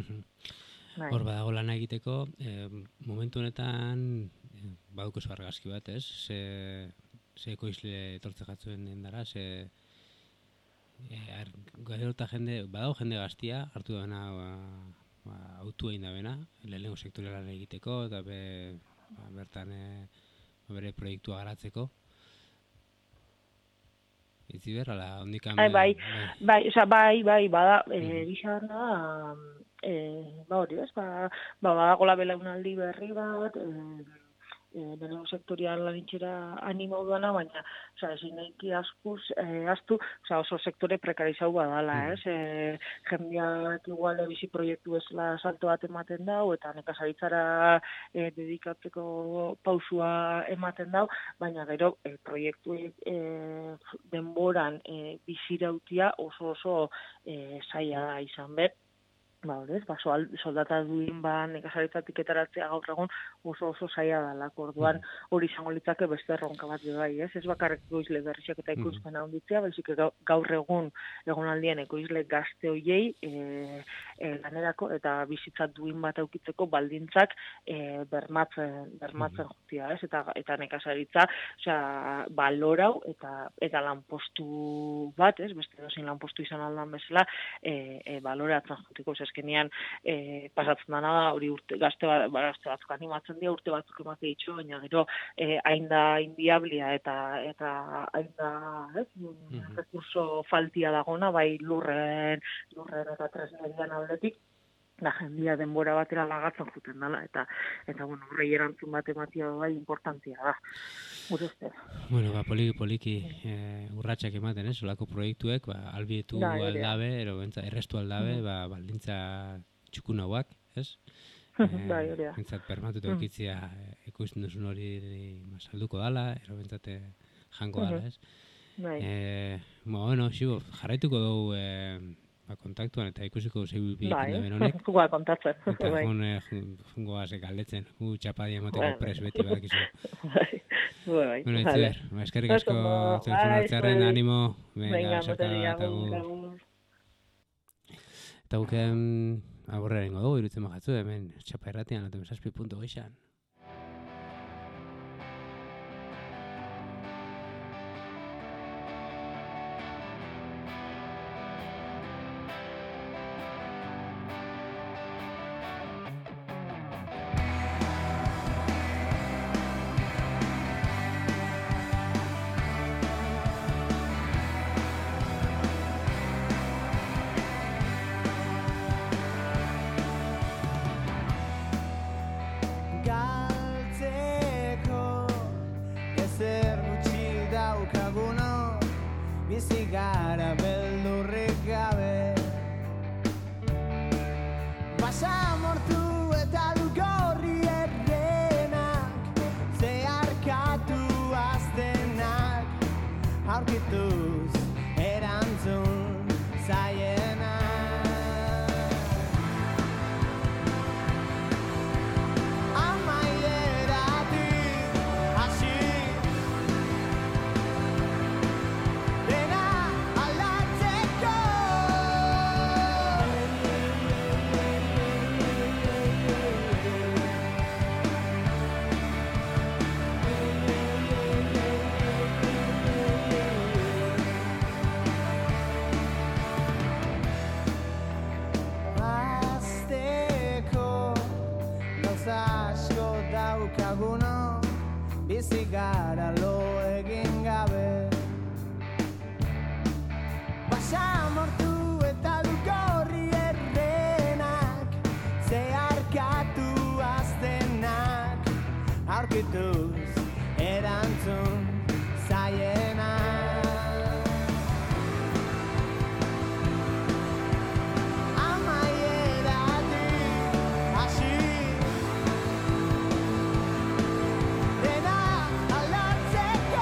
Hor badago lana egiteko, e, momentu honetan e, baduko zu argazki bat, ez? Ze, ze ekoizle etortze jatzuen dara, ze e, gero eta jende, badago jende gaztia, hartu dena ba, ba, autu egin da bena, lehenengo sektorialan egiteko, eta be, ba, bertan e, bere proiektua garatzeko. Itzi behar, ala, ondikan... Bai, bai, bai, oza, bai, bai, bada, Mhm. e, gizarra, e, ba hori, ez, ba, ba, badagola belaunaldi berri bat, e, e, lehenengo sektorial lanitxera animau duana, baina, oza, ezin daiki askuz, e, astu, oza, oso sektore prekarizau badala, Mhm. ez, e, jendeak igual bizi proiektu bezala salto bat ematen dau, eta nekazaritzara e, dedikatzeko pausua ematen dau, baina gero e, proiektuek e, denboran e, bizirautia oso oso e, zaila da izan bet. Ba, hori ez, ba, soal- soldata duin ba, nekazaritzatik etaratzea gaur egun oso oso zaila dalako, orduan hori izango litzake beste erronka bat be bai, ez? Ez bakarrik ekoizle berriak eta ikuspena handitzea, baizik gau- gaur egun egonaldien ekoizle gazte hoiei e, e, lanerako eta bizitza duin bat aukitzeko baldintzak e, bermatzen bermatzen jotia, ez? Eta eta nekazaritza, osea, balorau eta eta lanpostu bat, ez? Beste edozein lanpostu izan aldan bezala, e, e, baloratzen jotiko, ez azkenean e, pasatzen dana da, hori urte, gazte, ba, gazte batzuk animatzen dira, urte batzuk emate ditu, baina gero e, hain da inviablia eta eta hain da, ez, Mhm. rekurso faltia dagona, bai lurren, lurren eta tresnerian aldetik, da jendia denbora batera lagatzen juten dela, eta, eta bueno, horrei erantzun bat ematia bai importantia da, gure ustez. Bueno, ba, poliki, poliki e, urratsak ematen, ez? Olako proiektuek, ba, albietu Da, ere. aldabe, ero bentsa, errestu aldabe, Mhm. ba, baldintza txukun hauak, ez? Bai, hori da. Bentsat permatuta Mhm. eukitzia e, ikusten duzun hori ma, salduko dala, ero bentsate jango dala, Mhm. ez? Bai. E, ba, bueno, xibo, jarraituko dugu e, ba, kontaktuan eta ikusiko zeibu Bai, ben honek. jugoa kontatzen. Eta Bai. jun, e, jun- jungo gazek galdetzen, gu txapadia emateko Bueno. pres beti badakizu. Bai, bai, Bueno, vale. Itziber, ba, eskerrik Oso asko ondo. telefono Bai, hartzearen zuei. animo. Venga, Venga, saka, boteria, eta gu... agur, agur. Eta guken aborrera ingo dugu, irutzen bajatzu, hemen txapa erratian, laten zazpi punto goixan. Galtzeko ezer gutxi daukaguno, bizi gara beldurrik gabe. Basamortu eta lugorri errenak, zeharkatu aztenak, aurkituz erantzun zaienak. Amaieratik hasi, dena aldatzeko. Hasteko gauza asko daukaguno, bizi gara lo egin gabe. Basamortu eta lugorri errenak, zeharkatu aztenak, aurkituz erantzun zaienak. Amaieratik hasi, dena aldatzeko.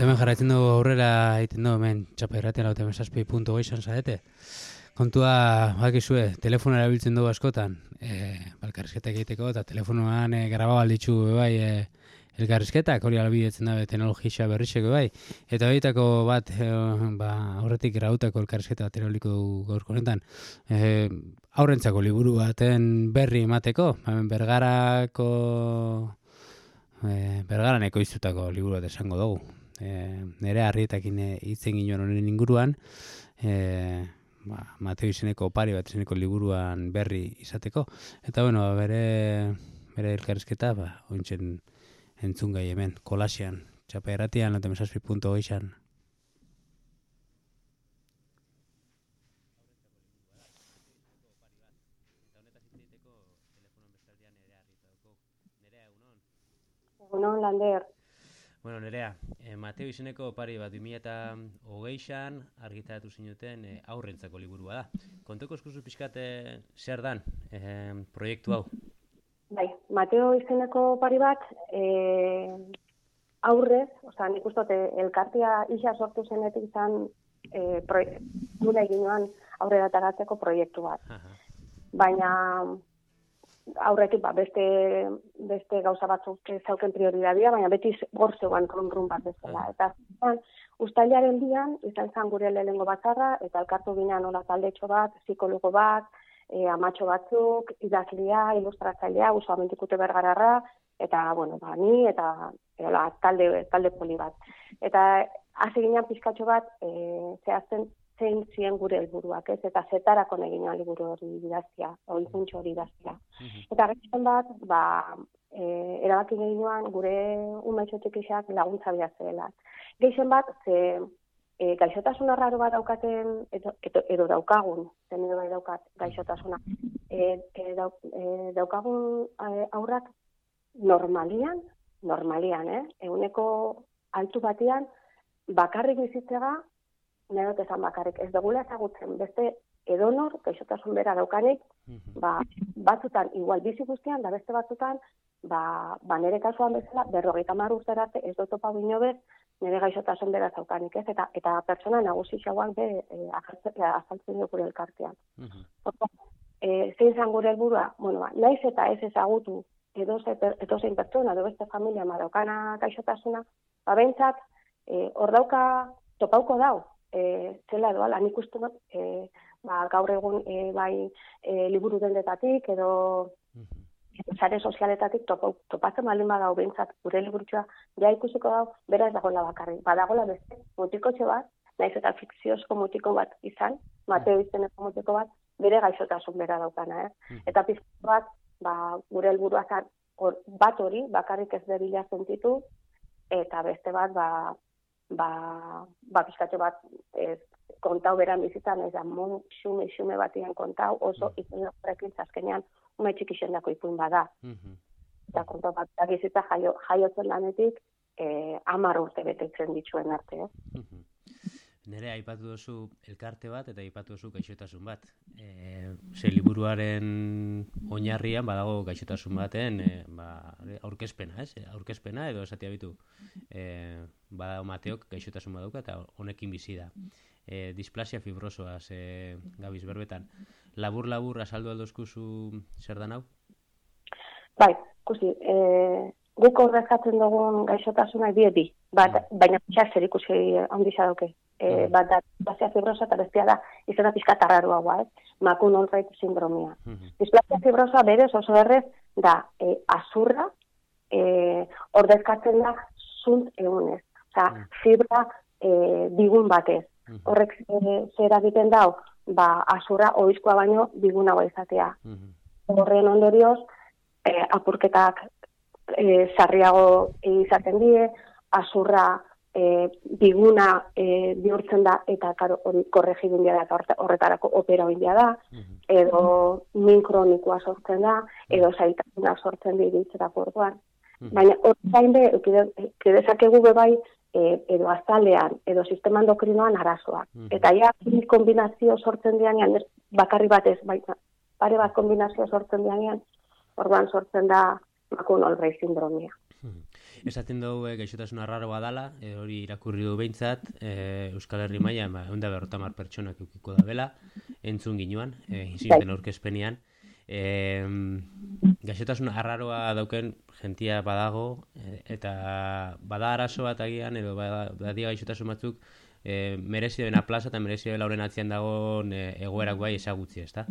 Eta hemen jarraitzen dugu aurrera egiten dugu, hemen txapa irratean lau hemen zazpi puntu goizan zarete. Kontua, bakizue, telefono erabiltzen dugu askotan, e, elkarrizketak egiteko, eta telefonoan e, graba balditzu bai e, elkarrizketak, hori albidetzen dabe teknologia berrizeko bai. Eta horietako bat, e, ba, aurretik grautako elkarrizketa bat erabiliko dugu gaurko honetan, e, aurrentzako liburu baten berri emateko, hemen Bergarako, e, Bergaran ekoiztutako liburu bat esango dugu. E, nire harrietakin hitz egin joan honen inguruan, e, ba, Mateo izeneko opari bat izeneko liburuan berri izateko. Eta bueno, bere, bere elkarrizketa, ba, ointzen entzun gai hemen, kolasean, txapa erratian, lau zazpi puntu goizan. Egunon, Lander. Bueno, Nerea, eh, Mateo izeneko opari bat bi mila hogeian argitaratu zinuten eh, aurrentzako liburua da. Konteko eskuzu pixkat eh, zer dan eh, proiektu hau? Bai, Mateo izeneko opari bat eh, aurrez, oza, nik uste elkartia isa sortu zenetik izan eh, gure eginoan aurrera taratzeko proiektu bat. Aha. Baina aurretik ba, beste, beste gauza batzuk zauken prioridadia, baina beti gor zegoen run-run bat bezala. Eta uztailaren bian, izan zen gure lehenengo batzarra, eta elkartu ginean nola taldetxo bat, psikologo bat, e, amatxo batzuk, idazlia, ilustratzailea, usuamentikute Bergararra, eta, bueno, ba, ni, eta eola, talde, talde poli bat. Eta hasi ginean pizkatxo bat, e, zehazten zein ziren gure helburuak, ez? Eta zetarako neginoan liburu hori idaztia, oikuntxo hori idaztia. Mm-hmm. Eta gehien bat, ba, e, erabaki neginoan gure umaitxotik isak laguntza bihatzela. Gehien bat, ze e, gaixotasuna raro bat daukaten, edo, edo, edo daukagun, zen edo bai daukat gaixotasuna, e, e, dauk, e, daukagun e, aurrak normalian, normalian, eh? Eguneko altu batian, bakarrik bizitzega, nahi dut esan bakarrik, ez dugula ezagutzen, beste edonor, gaixotasun bera daukanik, mm-hmm. ba, batzutan, igual bizi guztian, da beste batzutan, ba, ba nire kasuan bezala, berrogeita hamar urtera arte, ez dut topa bino bez, nire gaixotasun bera daukanik, ez? Eta, eta pertsona nagusi xauak be, e, azaltzen dugu elkartean. Mm-hmm. Orta, e, zein zan gure helburua, bueno, ba, naiz eta ez ezagutu, edozein pertsona, edo beste familia ma daukana gaixotasuna, ba, bentsat, hor e, dauka, topauko dau, E, zela edo ala, nik uste dut, e, ba, gaur egun e, bai e, liburu dendetatik edo mm-hmm. sare sozialetatik topa, topatzen baldin badau behintzat gure liburutxoa, ja ikusiko dau, bera ez dagoela bakarrik. Badagoela beste mutikotxe bat, naiz eta fikziozko mutiko bat izan, Mateo izeneko mutiko bat, bere gaixotasun bera daukana, eh? Mm-hmm. Eta pizko bat, ba, gure helburua zan, or, bat hori, bakarrik ez debila sentitu, eta beste bat, ba, ba, ba pizkatxo bat ez, kontau beran bizitzan, ez da, mon xume, xume batian kontau, oso mm. izan horrekin zazkenean, ume txikixen dako ipun bada. Mm-hmm. Eta kontau bat, da bizitza jaio, jaiotzen lanetik, eh, amar urte betetzen dituen arte, eh? Mm-hmm. Nere, aipatu duzu elkarte bat eta aipatu duzu gaixotasun bat. E, ze liburuaren oinarrian badago gaixotasun baten e, ba, aurkezpena, ez? Aurkezpena edo esatia bitu. E, badago Mateok gaixotasun badauka eta honekin bizi da. E, displasia fibrosoa, ze gabiz berbetan. Labur-labur azaldu aldozkuzu zer dan hau? Bai, ikusi, e, guk ordezkatzen dugun gaixotasuna bie bi, bat, mm. baina txak zer ikusi handisa dauke. E, bat da, displasia fibrosa eta bestia da, izena pixka tarraru hau, eh? Makunon-Reit sindromia. Mm-hmm. Displasia fibrosa berez oso errez da e, azurra e, ordezkatzen da zunt egunez. Osa, mm. fibra e, bigun batez. Mm-hmm. Horrek e, zer egiten dau, ba, azurra oizkoa baino bigunagoa izatea. Mm-hmm. Horren ondorioz, e, apurketak e, sarriago izaten die, azurra E, biguna e, bihurtzen da eta karo, hori korregin india da eta horretarako opera india da, mm-hmm. edo min kronikoa sortzen da, edo zailtasuna sortzen diritzetako orduan. Mm-hmm. Baina hori zain be, kidezakegu bebai e, edo azalean, edo sistema endokrinoan arazoak. Mm-hmm. Eta ja, kombinazio sortzen dianean, bakarri batez, baina pare bat kombinazio sortzen dianean, orduan sortzen da Makunon-Reit sindromia. Mm-hmm. esaten dugu e, gaixotasun arraroa dala, e, hori irakurri du behintzat, e, Euskal Herri mailan ba, ehun eta berrogeita hamar pertsonak eukiko da bela, entzun ginuan, e, inzinten aurkezpenean. E, gaixotasun arraroa dauken jentia badago, e, eta bada arazo bat agian, edo bada, badia gaixotasun batzuk, e, merezi dena plaza eta merezi dela horren atzian dagoen e, egoerak bai ezagutzi, ezta?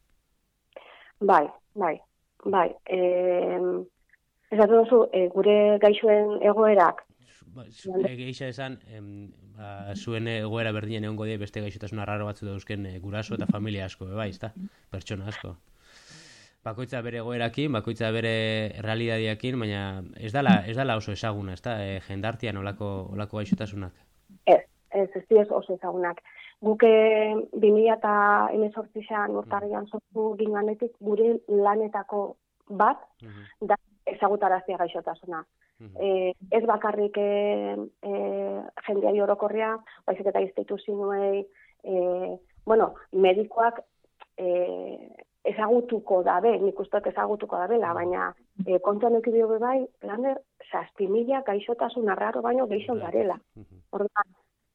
Bai, bai, bai. E, Esatu duzu, e, gure gaixoen egoerak. Geixa esan, em, ba, zuen egoera berdinen egongo die beste gaixotasun arraro batzu dauzken e, guraso eta familia asko, bai, ezta? Pertsona asko. Bakoitza bere egoerakin, bakoitza bere realidadiakin, baina ez dala, ez dala oso ezaguna, ezta? E, jendartian olako, olako gaixotasunak. Ez, ez, ez diez oso ezagunak. Guke bi mila hemezortzian urtarrian sortu ginganetik gure lanetako bat, da ezagutarazia gaixotasuna. Eh, ez bakarrik eh, eh, jendea orokorria, baizik eta instituzioei, eh, bueno, medikoak eh, ezagutuko dabe, nik usteak ezagutuko dabela, baina eh, kontuan eki dio bai, lander, zazpi mila gaixotasun arraro baino gehiago garela. Orduan,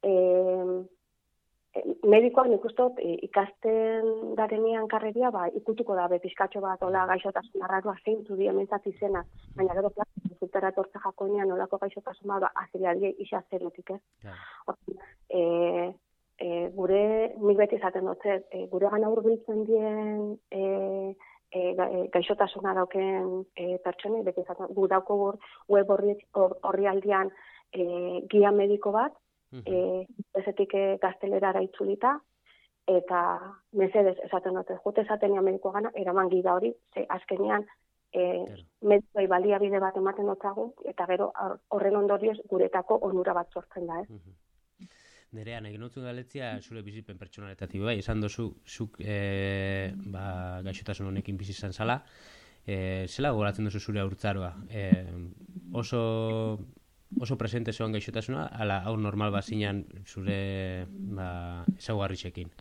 eh, medikoak nik usteak ikasten darenean karreria, ba, ikutuko dabe pizkatxo bat, ola gaixotasun arraroa zeintzu di hementzat izena, baina gero plazak resultara etortza jakonean olako gaixotasun bat, ba, azilearie isa zerotik, ez? Orduan, eh, E, gure, nik beti izaten dut, e, gure gana hurbiltzen dien e, e, gaixotasuna dauken e, pertsonei, beti izaten, gu dauko web horri aldian e, gia mediko bat, e, ezetik e, gaztelerara itzulita, eta mesedez esaten dut, jute esaten nia medikoa gana, eraman gida hori, ze azkenean e, medikoei baliabide bat ematen dutzagu, eta gero horren ondorioz guretako onura bat sortzen da, ez? Nerea, nahi genotzen galetzia zure bizipen pertsonaletatik, bai, esan dozu, zuk e, ba, gaixotasun honekin bizi izan zala, e, zela gogoratzen duzu zure haurtzaroa? E, oso, oso presente zoan gaixotasuna, ala hau normal bazinan zure ba, ezaugarritzekin?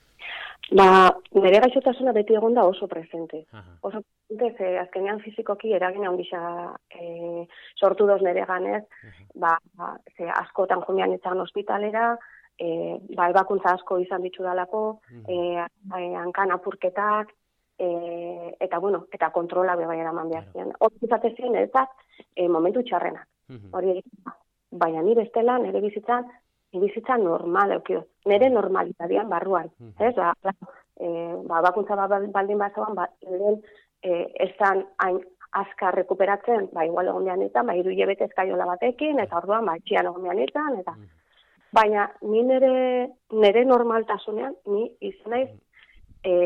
Ba, nire gaixotasuna beti egon da oso presente. Aha. Oso presente, ze azkenean fizikoki eragin handisa e, sortu doz nire ganez, ba, ze askotan jomean itzan ospitalera, e, ba, ebakuntza asko izan ditu dalako, e, hankan apurketak, e, eta bueno, eta kontrola bebai eraman behar ziren. Hor izatezien ezak e, momentu txarrenak. Hori baina ni bestela nire bizitzan, bizitza normal eukio, nire normalitatean barruan, ez? Ba, e, ba, bakuntza baldin bazoan, ba, lehen e, ez zan hain azkar rekuperatzen, ba, igual egon behanetan, ba, iru hilabete eskaiola batekin, eta orduan, ba, etxian egon behanetan, eta baina ni nire, nire normaltasunean, ni izan naiz e,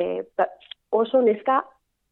oso neska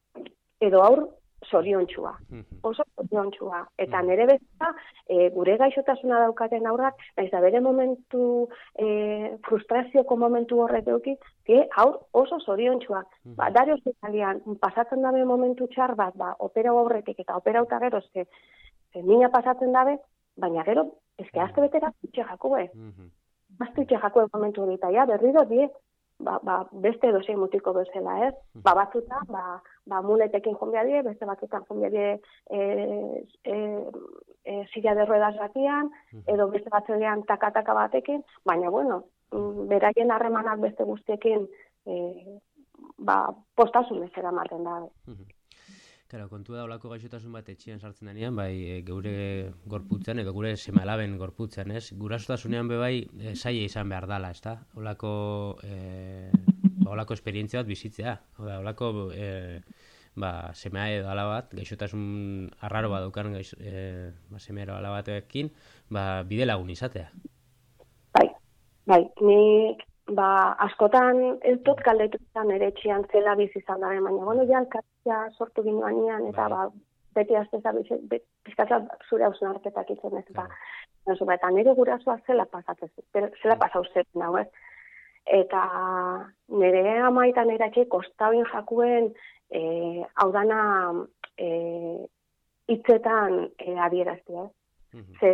edo aur zoriontxua, oso zoriontxua, eta nire bezala e, gure gaixotasuna daukaten aurrak, naiz da bere momentu, e, frustrazioko momentu horrek eduki, que aur oso zoriontxua. Ba, dare hospitalian, pasatzen dabe momentu txar bat, ba, opera horretik eta opera uta gero, ze, ze mina pasatzen dabe, baina gero, ezke azte betera, itxe jakue. Azte itxe jakue momentu hori, eta ja, berriro die, Ba, ba, beste dozei mutiko bezala, ez? Ba, batzuta, ba, ba muletekin jonbiadie, beste batzutan jonbiadie e, e, e, silla de ruedas batian, edo beste batzuean taka-taka batekin, baina, bueno, beraien harremanak beste guztiekin e, ba, postasun ez eramaten da. Claro, kontu da olako gaixotasun bat etxean sartzen denean, bai geure gorputzen edo gure seme-alaben gorputzen, ez? Gurasotasunean be bai e, zaila izan behar dala, ezta? Olako e, ba, olako esperientzia bat bizitzea. Oda, olako e, ba, semea edo ala bat, gaixotasun arraro bat daukan gaixo, e, ba, semea edo ala batekin, ba, bide lagun izatea. Bai, bai, nik ba, askotan ez dut galdetu izan ere etxean zela bizi izan da, baina, bueno, ja, alkatzia sortu ginuanean, eta, ba, beti azteza, bizkatza zure hausen arketak itzen ez, eta, eta nire gurasoa zela pasatzen, zela pasau zen, hau, ez? Eta nire ama eta nire etxe kostabin jakuen, e, hau dana, e, hitzetan e, adieraztia, ez? Ze,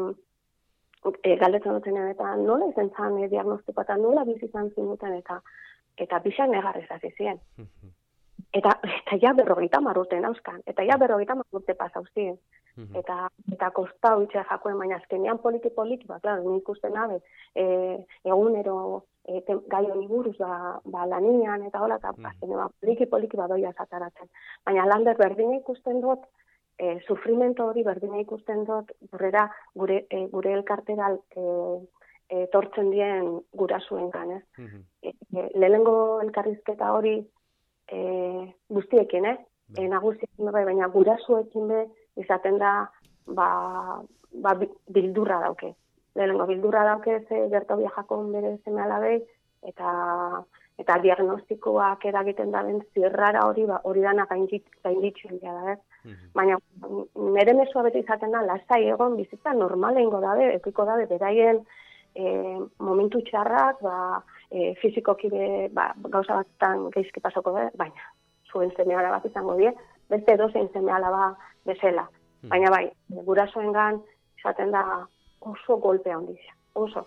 E, galdetzen dutenean eta nola izan zan e, diagnostikoa eta nola bizizan zinuten eta eta pixan negarrez azizien. Eta, eta ja berrogeita marrute nauzkan, eta ja berrogeita marrute pasauzien. eta eta kostau itxe jakuen, baina azkenean poliki-poliki, ba, klaro, nik ikusten nabe, e, egunero e, tem, gai honi buruz ba, ba lanian eta hola, eta azkenean ba, poliki-poliki badoia zataratzen. Baina lander berdina ikusten dut, e, sufrimento hori berdina ikusten dut, burrera gure, e, gure elkartera e, etortzen dien gurasuen gan, ez? E, e, lehenengo elkarrizketa hori e, guztiekin, eh? E, nagusiekin bai, baina gurasuekin be izaten da ba, ba bildurra dauke. Lehenengo bildurra dauke ze gertobia jakon bere seme alabei eta eta diagnostikoak eragiten daben zirrara hori ba hori dana gainditzu da, ez? Baina nere mesua beti izaten da lasai egon bizitza normalengo dabe, ekiko dabe beraien e, momentu txarrak, ba e, fizikoki be, ba, gauza battan geizki pasoko da, baina zuen seme alaba bat izango die, beste edozein seme alaba bezala. Baina bai, gurasoengan izaten da oso golpe handia, oso.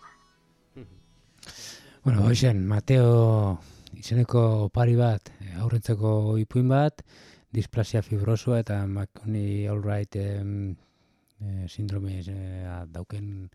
Bueno, hoxen, Mateo izeneko opari bat, aurrentzako ipuin bat, displasia fibrosoa eta McConney Albright eh, eh, sindrome eh, dauken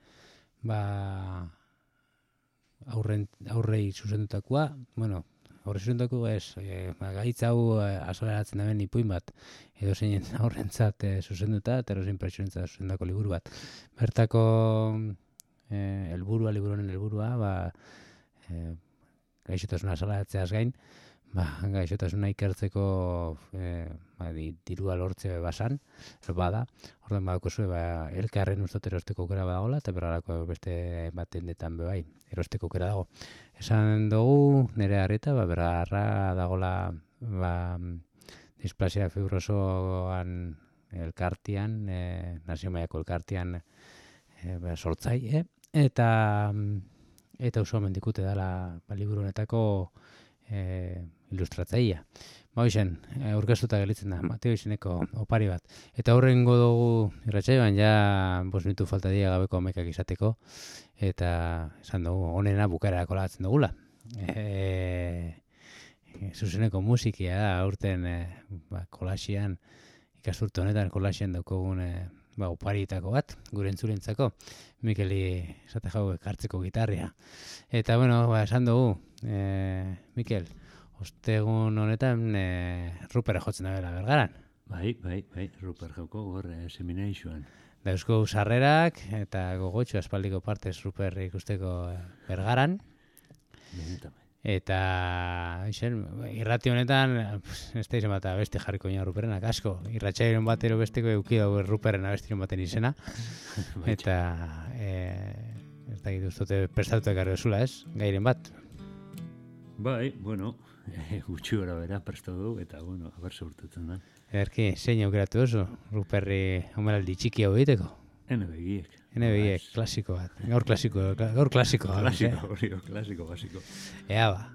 ba aurren, aurrei zuzendutakoa, bueno, Horre zuzendako ez, e, gaitz hau e, azaleratzen daben ipuin bat, edo zein aurrentzat e, zuzenduta, eta erozein pertsonentzat zuzendako liburu bat. Bertako e, helburua, liburunen helburua, ba, e, gaixotasuna azaleratzeaz gain, ba, gaixotasuna ikertzeko e, ba, di, dirua lortze basan, bada, orduan badako zuen, ba, elkarren ustot erosteko aukera badagola, eta berrarako beste batendetan bebai, erosteko aukera dago. Esan dugu, nire harreta, ba, berrarra dagola ba, displasia fibrosoan elkartian, e, nazio mailako elkartian e, ba, sortzai, e? eta eta oso mendikute dela ba, liburu honetako e, ilustratzaia. Ba, hoxen, aurkeztuta gelitzen da, Mateo izeneko opari bat. Eta horrengo dugu irratsaioan ja bost minutu falta dira gabeko amekak izateko, eta esan dugu, onena bukara kolatzen dugula. E, e, zuzeneko musikia da, aurten e, ba, kolaxian, ikasturte honetan kolaxian daukogun e, ba, oparietako bat, gure entzulentzako, Mikeli esate jau ekartzeko gitarria. Eta, bueno, ba, esan dugu, e, Mikel, ostegun honetan e, Rupera jotzen dabela Bergaran. Bai, bai, bai, Ruper joko gorre semineixuan. Dauzko sarrerak eta gogotxo aspaldiko partez Ruper ikusteko Bergaran. Benetame. Eta isen, irrati honetan, ez da izan bat abesti jarriko ina Ruperenak asko. Irratxairen batero besteko euki dago Ruperen abestiren baten izena. Eta e, ez da gitu ustote prestatuta ekarri zula, ez? Gairen bat. Bai, bueno, e, gutxi gora bera prestatu eta, bueno, haber segurtatzen da. Erki, zein aukeratu oso, Ruperri omeraldi txiki hau egiteko? Ene begiek. Ene begiek, klasiko bat. Gaur klasiko, gaur klasiko. Klasiko, hori, eh? Klasiko, basiko. Ea ba.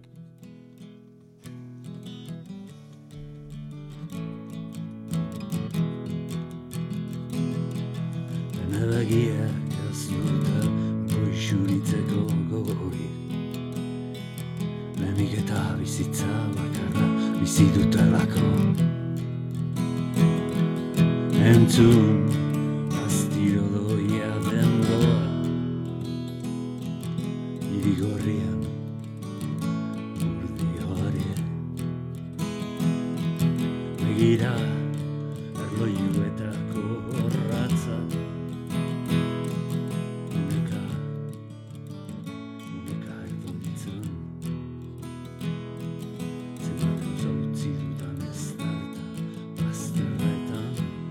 Ene begiek ez dute goixuritzeko gogori. Lehenik eta bizitza bakarra bizi dutelako. Entzun, astiro doia dendoa, irigorrian, urdi hori. Begira, erlojuetako horratza, uneka, uneka erdonitzen. Zenbaten zautzi dudan ez darta, bazterretan.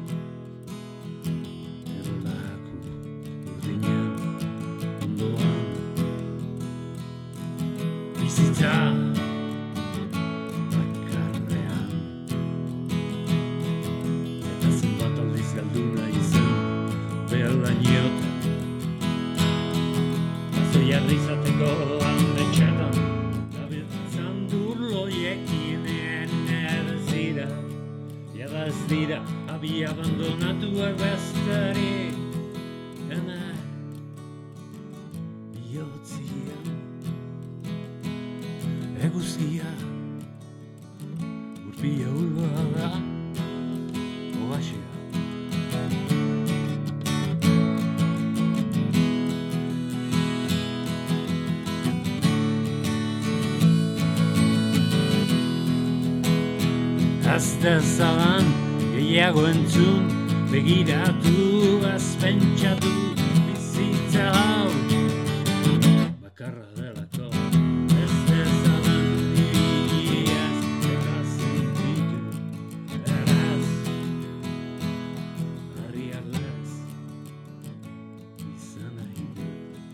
Bizitza bakarrean eta zenbat aldiz galduna izan behar lainioten bazoi jarri izateko handetxetan gabiltzan durloiekin ez dira jada ez dira abi abandonatuak besterik ene bihotzian eguzkia gurpila ulba da oaxea Aztezagan gehiago entzun, begiratu, azpentsatu, bizitza hau bakarra delako. Ez dezagan iaz eta zintitu, eraz, harriak lez, izan nahi du.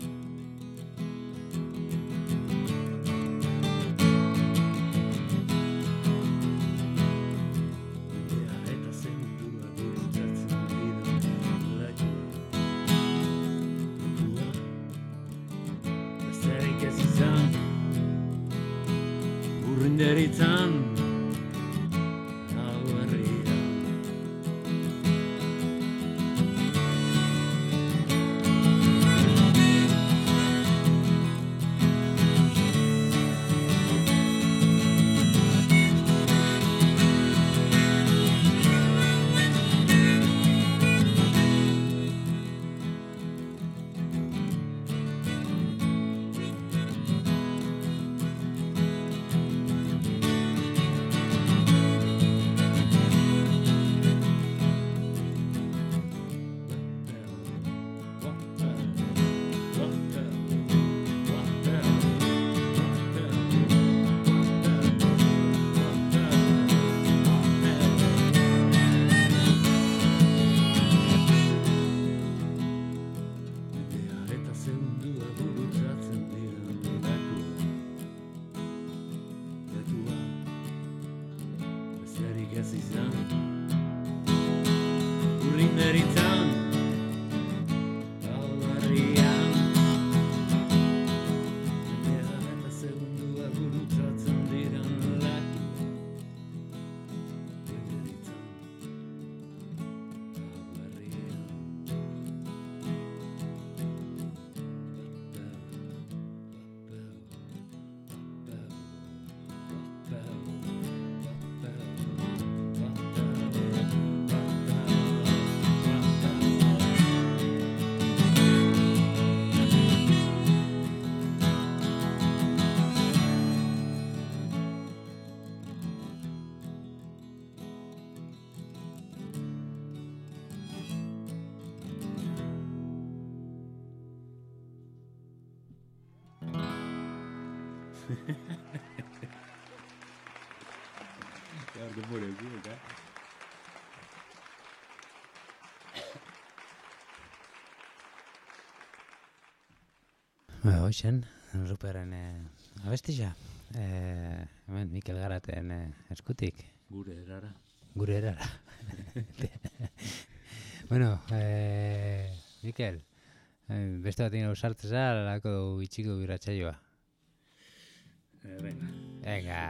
Eta segundua gurutzatzen didan lekua. Besterik ez izan, urrinderitzan, hau herria. Eta segundua gurutzatzen didan lekua. Lekua, besterik ez izan, urrinderitzan, hau herrian. Eta segundua gurutzatzen didan lekua. Urrinderitzan, hau herrian. Claro que por el culo, acá. Ba, hoxen, Ruperen eh, abestia. Eh, hemen Mikel Garaten eh, eskutik. Gure erara. Gure erara. Bueno, eh, Mikel, eh, beste bat ino sartzeza, lako itxiko biratxaioa. Eh, venga. Venga.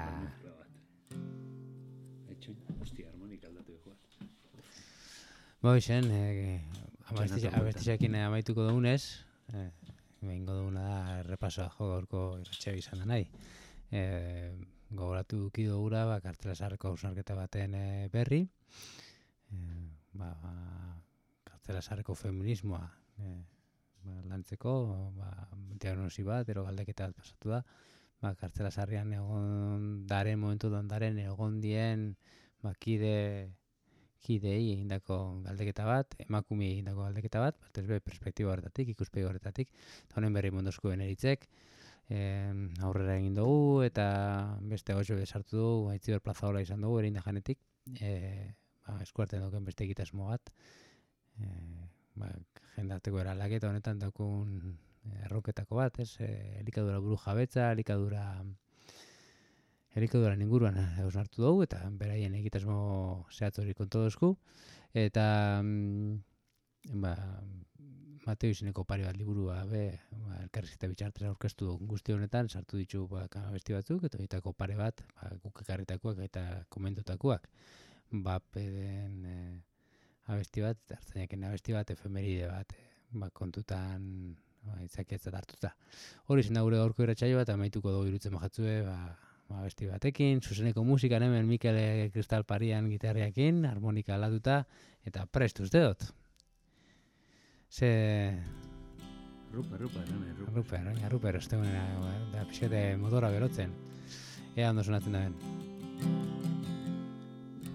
Hecho, hostia, armonika aldatu joa. Ba, hoxen, eh, abestiakin amaituko dugunez, eh, behingo duguna da errepasoa jo gaurko irratxeo izan da nahi. E, gogoratu duki dugura, ba, kartela zaharreko hausnarketa baten e, berri, e, ba, kartela zaharreko feminismoa e, ba, lantzeko, ba, diagnosi bat, ero galdeketa bat pasatu da, ba, kartela zaharrean egon daren, momentu daren egon dien ba, kide kidei egindako galdeketa bat, emakume egindako galdeketa bat, batez be perspektiba horretatik, ikuspegi horretatik, eta honen berri mondozko beneritzek, eh, aurrera egin dugu, eta beste goxo besartu dugu, Aitziber Plazaola izan dugu, erin da janetik, eh, ba, eskuarten duken beste egitasmo bat, eh, ba, jendarteko eraldaketa honetan daukun erroketako bat, ez, eh, elikadura buru jabetza, elikadura Erikaduran inguruan hausnartu dugu, eta beraien egitasmo zehatz hori kontu dozku. Eta, mm, ba, Mateo izeneko pare bat liburua, be, ba, elkarrizketa bitxartera aurkeztu dugu guzti honetan, sartu ditu ba, abesti batzuk, eta horietako pare bat, ba, guk ekarritakoak eta komentutakoak. Ba, peden e, abesti bat, hartzainak abesti bat, efemeride bat, e, ba, kontutan ba, itzakiatzat hartuta. Hori zen da gure gaurko irratsaioa, eta amaituko dugu irutzen majatzue, ba, abesti batekin, zuzeneko musikan hemen Mikel Kristal Parian gitarriakin, harmonika aldatuta, eta prest uste dut. Ze... Ruper, ruper, hemen, ruper. Ruper, baina ruper, uste gunera, da pixete motora berotzen. Ea ondo sonatzen da ben.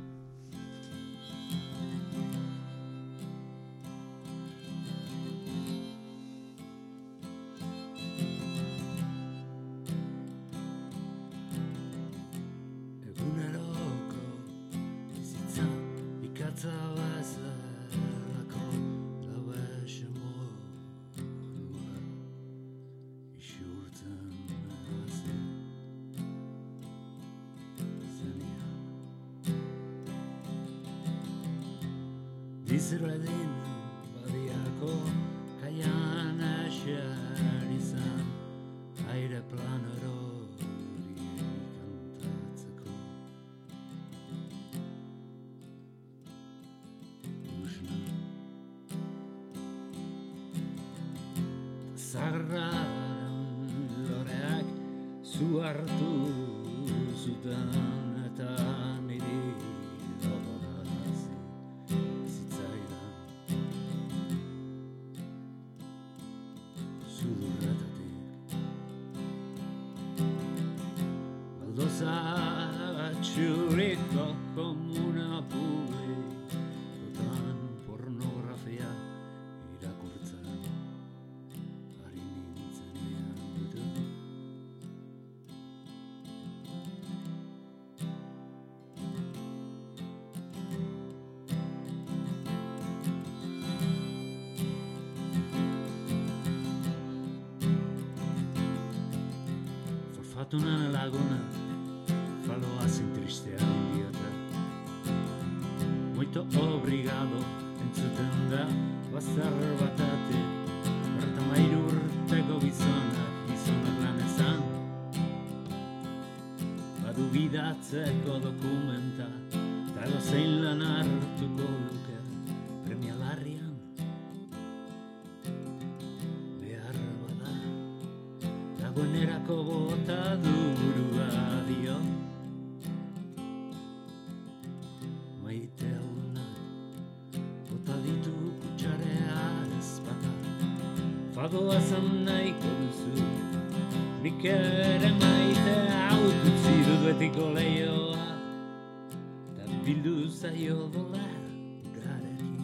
Zizredin badiako kaian asiar izan aire planero kantatzeko. Usna Zagarraren loreak zu hartu zuten eta niri odorazi zitzaidan sudurretatik. Baldoza txuriko komuna publikotan pornografia irakurtzen ari nintzenean ditu. Fortuna laguna faloa sin tristea idiota. Muito obrigado entzuten da bazar batate. Bertamairu urteko gizonak gizonak lan ezan. Badu bidatzeko dokumenta eta edozein lan hartuko luke premia larrian. Behar bada dagoenerako bota durua dio. Maite haunak bota ditu kutsarea ezpata. Fagoa zan nahiko duzu, nik ere maite hau dutzi dut betiko lehioa, eta bildu zaio dolar garekin.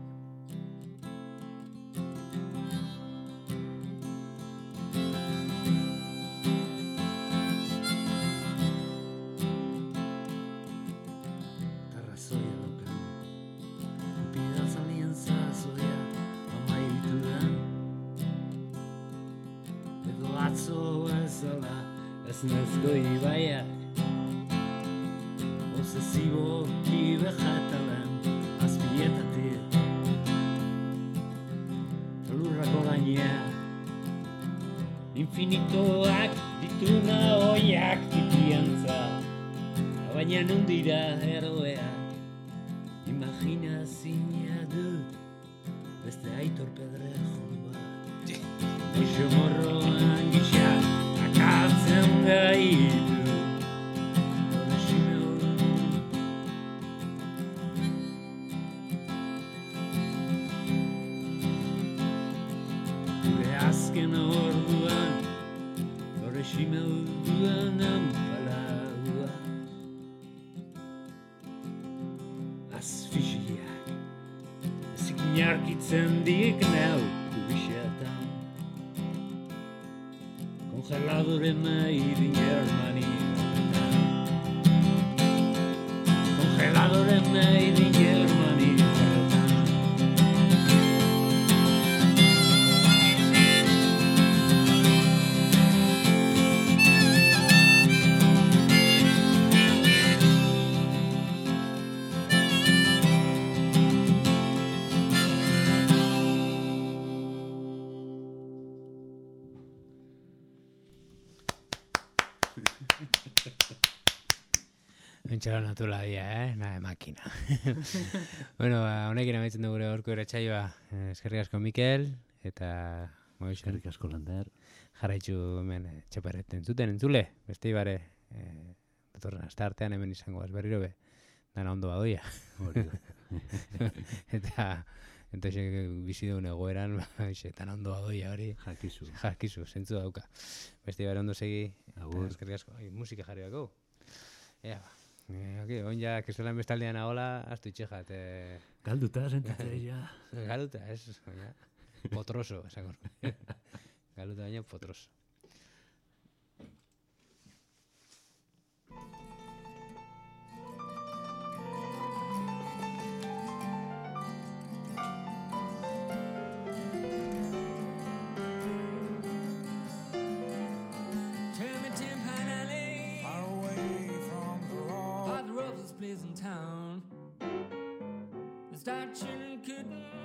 Tarrazoia daukan, kupidaz alianza zoia amaitu da. Edo atzo ezala ez nezko ibaiak, obsesiboki bejatalen azpietatik. Lurrako gainean infinitoak dituna oiak tipiantza, baina non dira eroeak, imaginazina dut beste Aitor Pedrejo bat. Muxo morroan gisa akatzen gaitu, odesime ordu. Gure azken orduan, odesime orduan ampalaua. Asfixiak, ezik narkitzen dik neu kubixetan. Congeladore made in Germany. Congeladore made in Germany. Entxera natula dia, eh? Na, makina. Bueno, ba, honekin amaitzen dugu gure gaurko irratsaioa. Eh, Eskerrik asko Mikel, eta Eskerrik asko Lander. jarraitzu hemen eh, txaparret entzuten entzule. Beste ibare, eh, datorren astartean hemen izango az berriro be. Dana ondo badoia. Hori da. Eta entonces bizi duen egoeran, xe, tan ondo badoia hori. Jakizu. Jakizu, zentzu dauka. Beste ibare ondo segi. Agur. Eta eskerrik asko. Ai, musika jarri bako. Ea, ba. Eh, okay, on ja, kristolan bestaldean ahola, astu itxejat. Eh, Galduta sentatzea ja. Galuta, ez, baina, potroso, esango. Galuta baina potroso. Pleasant town. The statue kitten